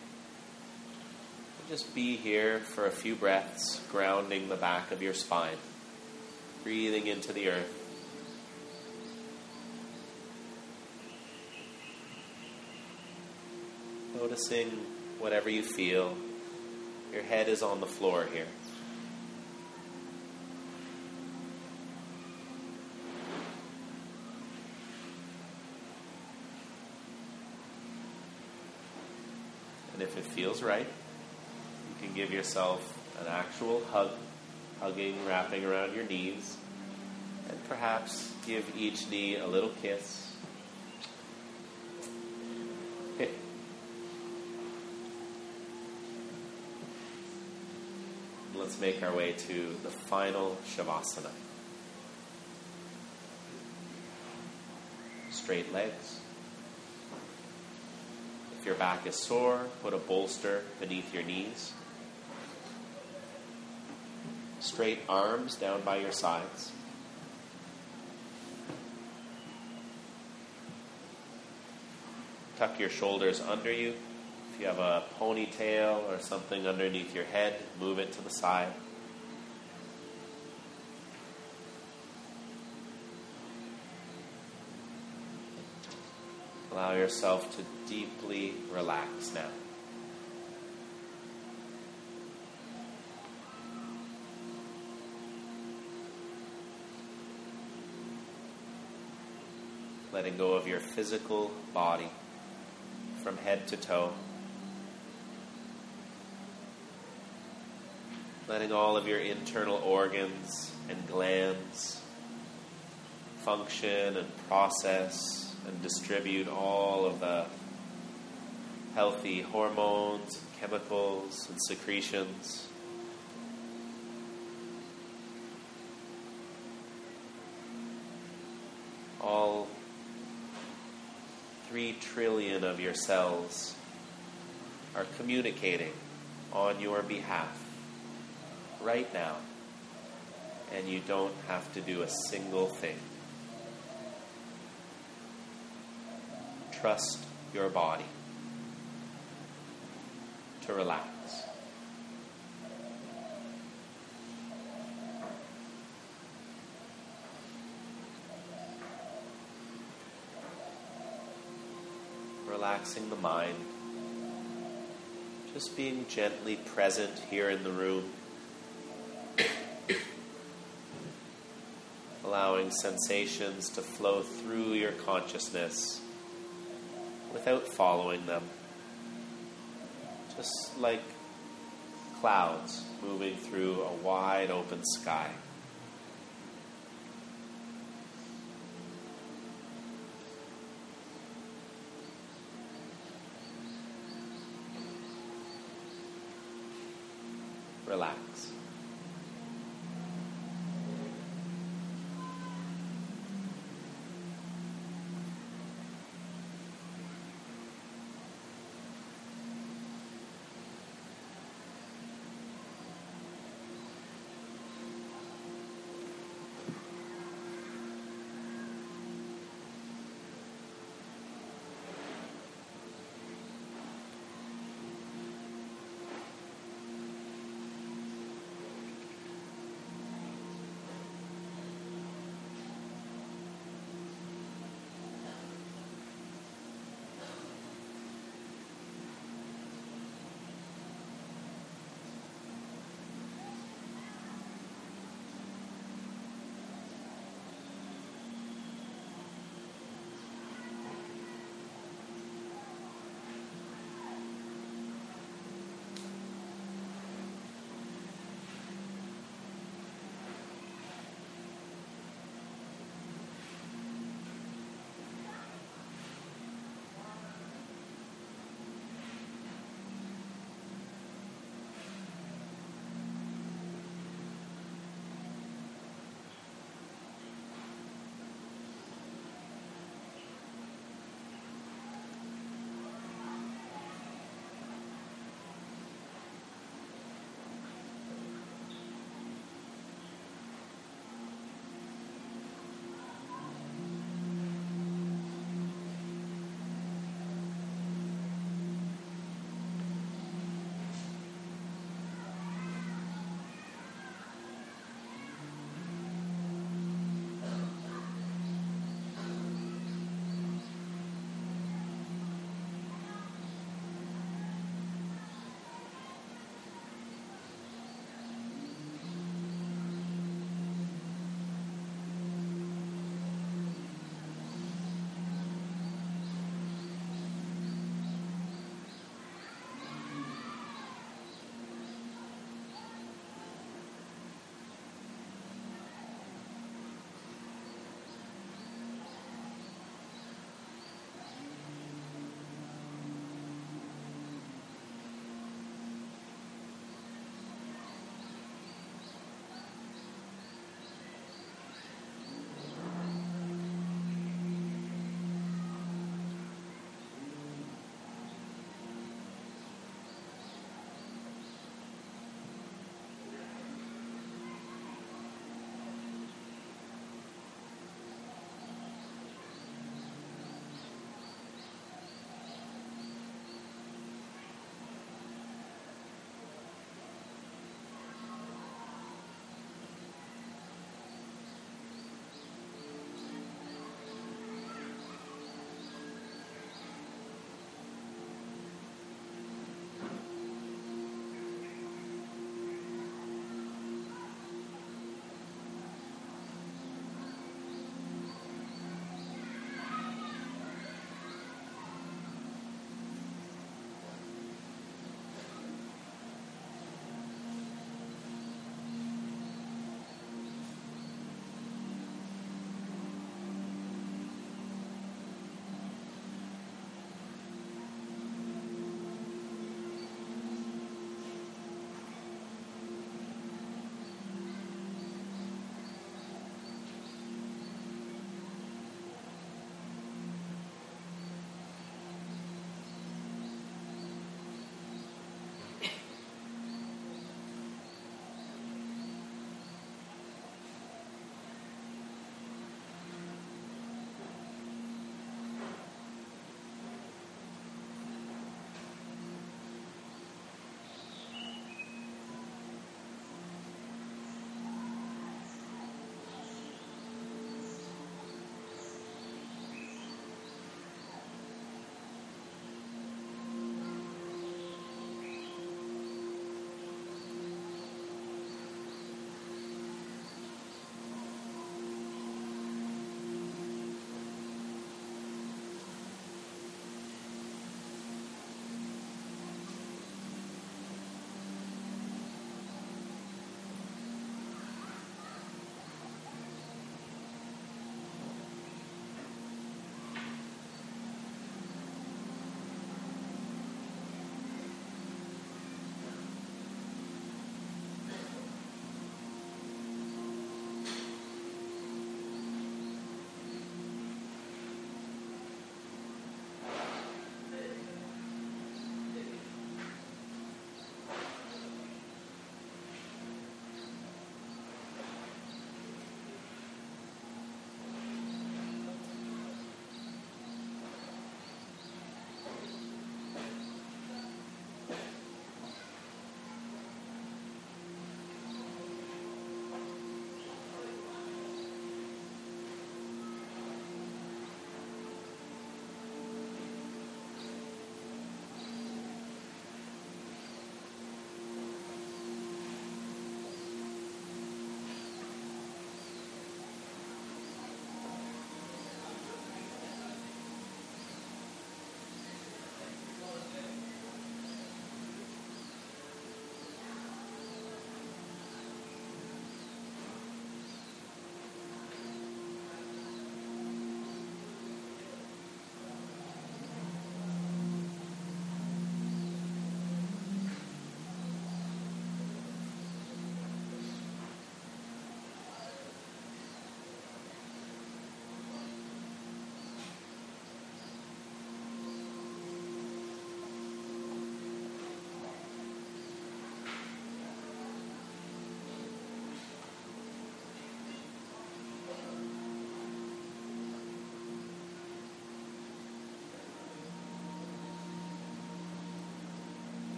Speaker 1: Just be here for a few breaths, grounding the back of your spine, breathing into the earth. Noticing whatever you feel. Your head is on the floor here. And if it feels right, you can give yourself an actual hug, hugging, wrapping around your knees, and perhaps give each knee a little kiss. Let's make our way to the final Shavasana. Straight legs. If your back is sore, put a bolster beneath your knees. Straight arms down by your sides. Tuck your shoulders under you. If you have a ponytail or something underneath your head, move it to the side. Allow yourself to deeply relax now. Letting go of your physical body from head to toe. Letting all of your internal organs and glands function and process and distribute all of the healthy hormones, chemicals, and secretions. All three trillion of your cells are communicating on your behalf right now, and you don't have to do a single thing. Trust your body to relax. Relaxing the mind, just being gently present here in the room. Allowing sensations to flow through your consciousness without following them. Just like clouds moving through a wide open sky. Relax.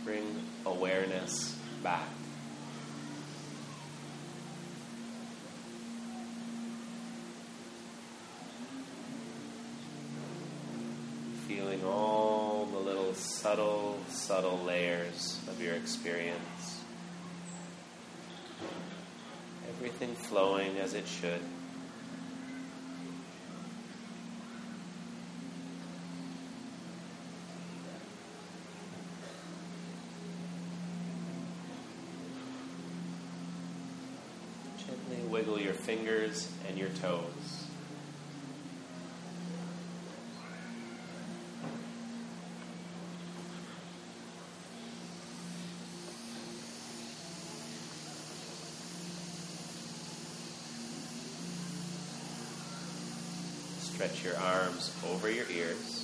Speaker 1: Bring awareness back. Feeling all the little subtle, subtle layers of your experience. Everything flowing as it should. Gently wiggle your fingers and your toes. Stretch your arms over your ears.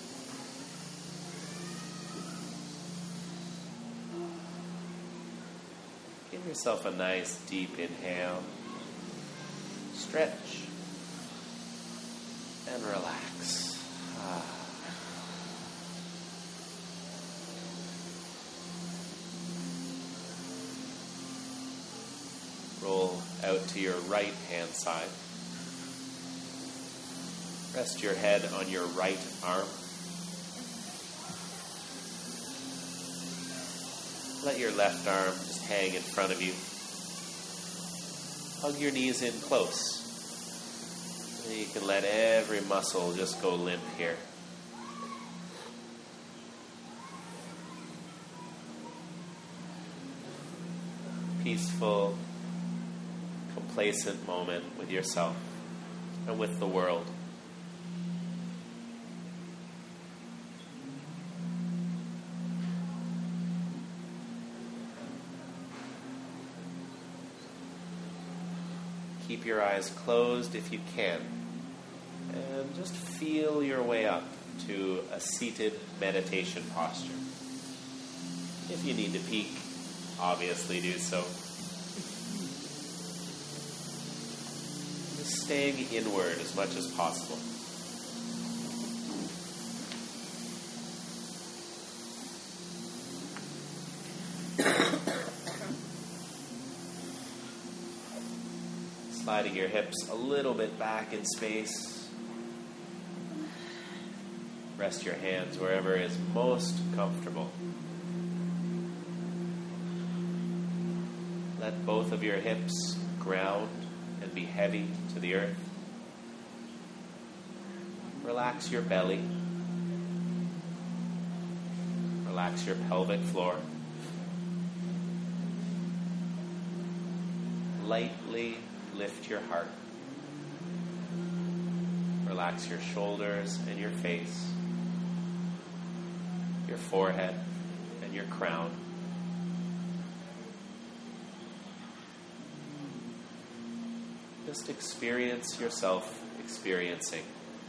Speaker 1: Give yourself a nice deep inhale. Stretch and relax. Ah. Roll out to your right hand side. Rest your head on your right arm. Let your left arm just hang in front of you. Hug your knees in close. And you can let every muscle just go limp here. Peaceful, complacent moment with yourself and with the world. Keep your eyes closed if you can, and just feel your way up to a seated meditation posture. If you need to peek, obviously do so. Just staying inward as much as possible. Sliding your hips a little bit back in space. Rest your hands wherever is most comfortable. Let both of your hips ground and be heavy to the earth. Relax your belly. Relax your pelvic floor. Lightly lift your heart. Relax your shoulders and your face, your forehead and your crown. Just experience yourself experiencing.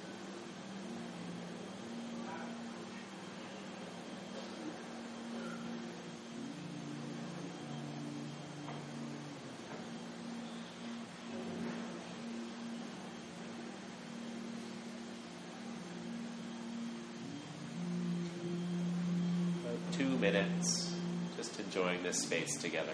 Speaker 1: Two minutes, just enjoying this space together.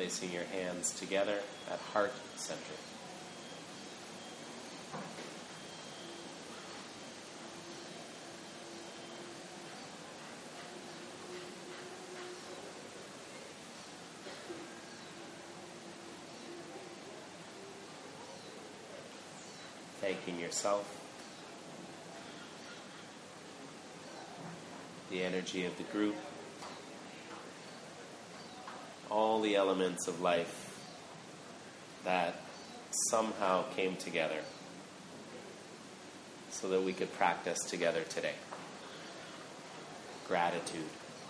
Speaker 1: placing your hands together at heart center. Thanking yourself, the energy of the group, all the elements of life that somehow came together so that we could practice together today. Gratitude.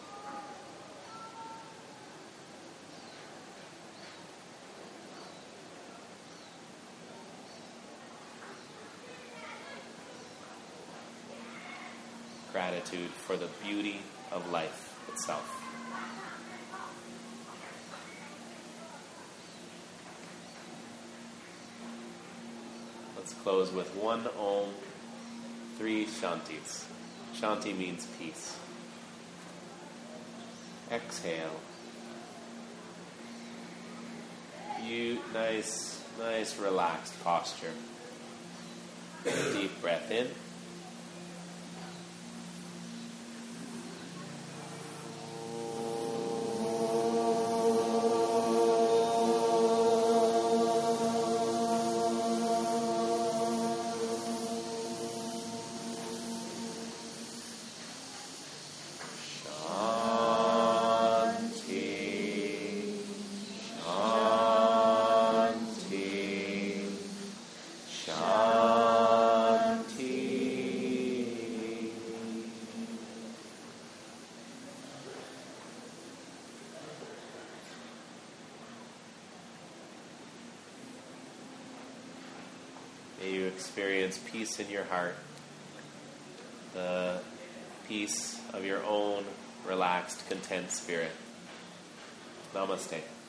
Speaker 1: Gratitude for the beauty of life itself. Let's close with one Om, three Shantis. Shanti means peace. Exhale. You nice, nice relaxed posture. Deep breath in. May you experience peace in your heart, the peace of your own relaxed, content spirit. Namaste.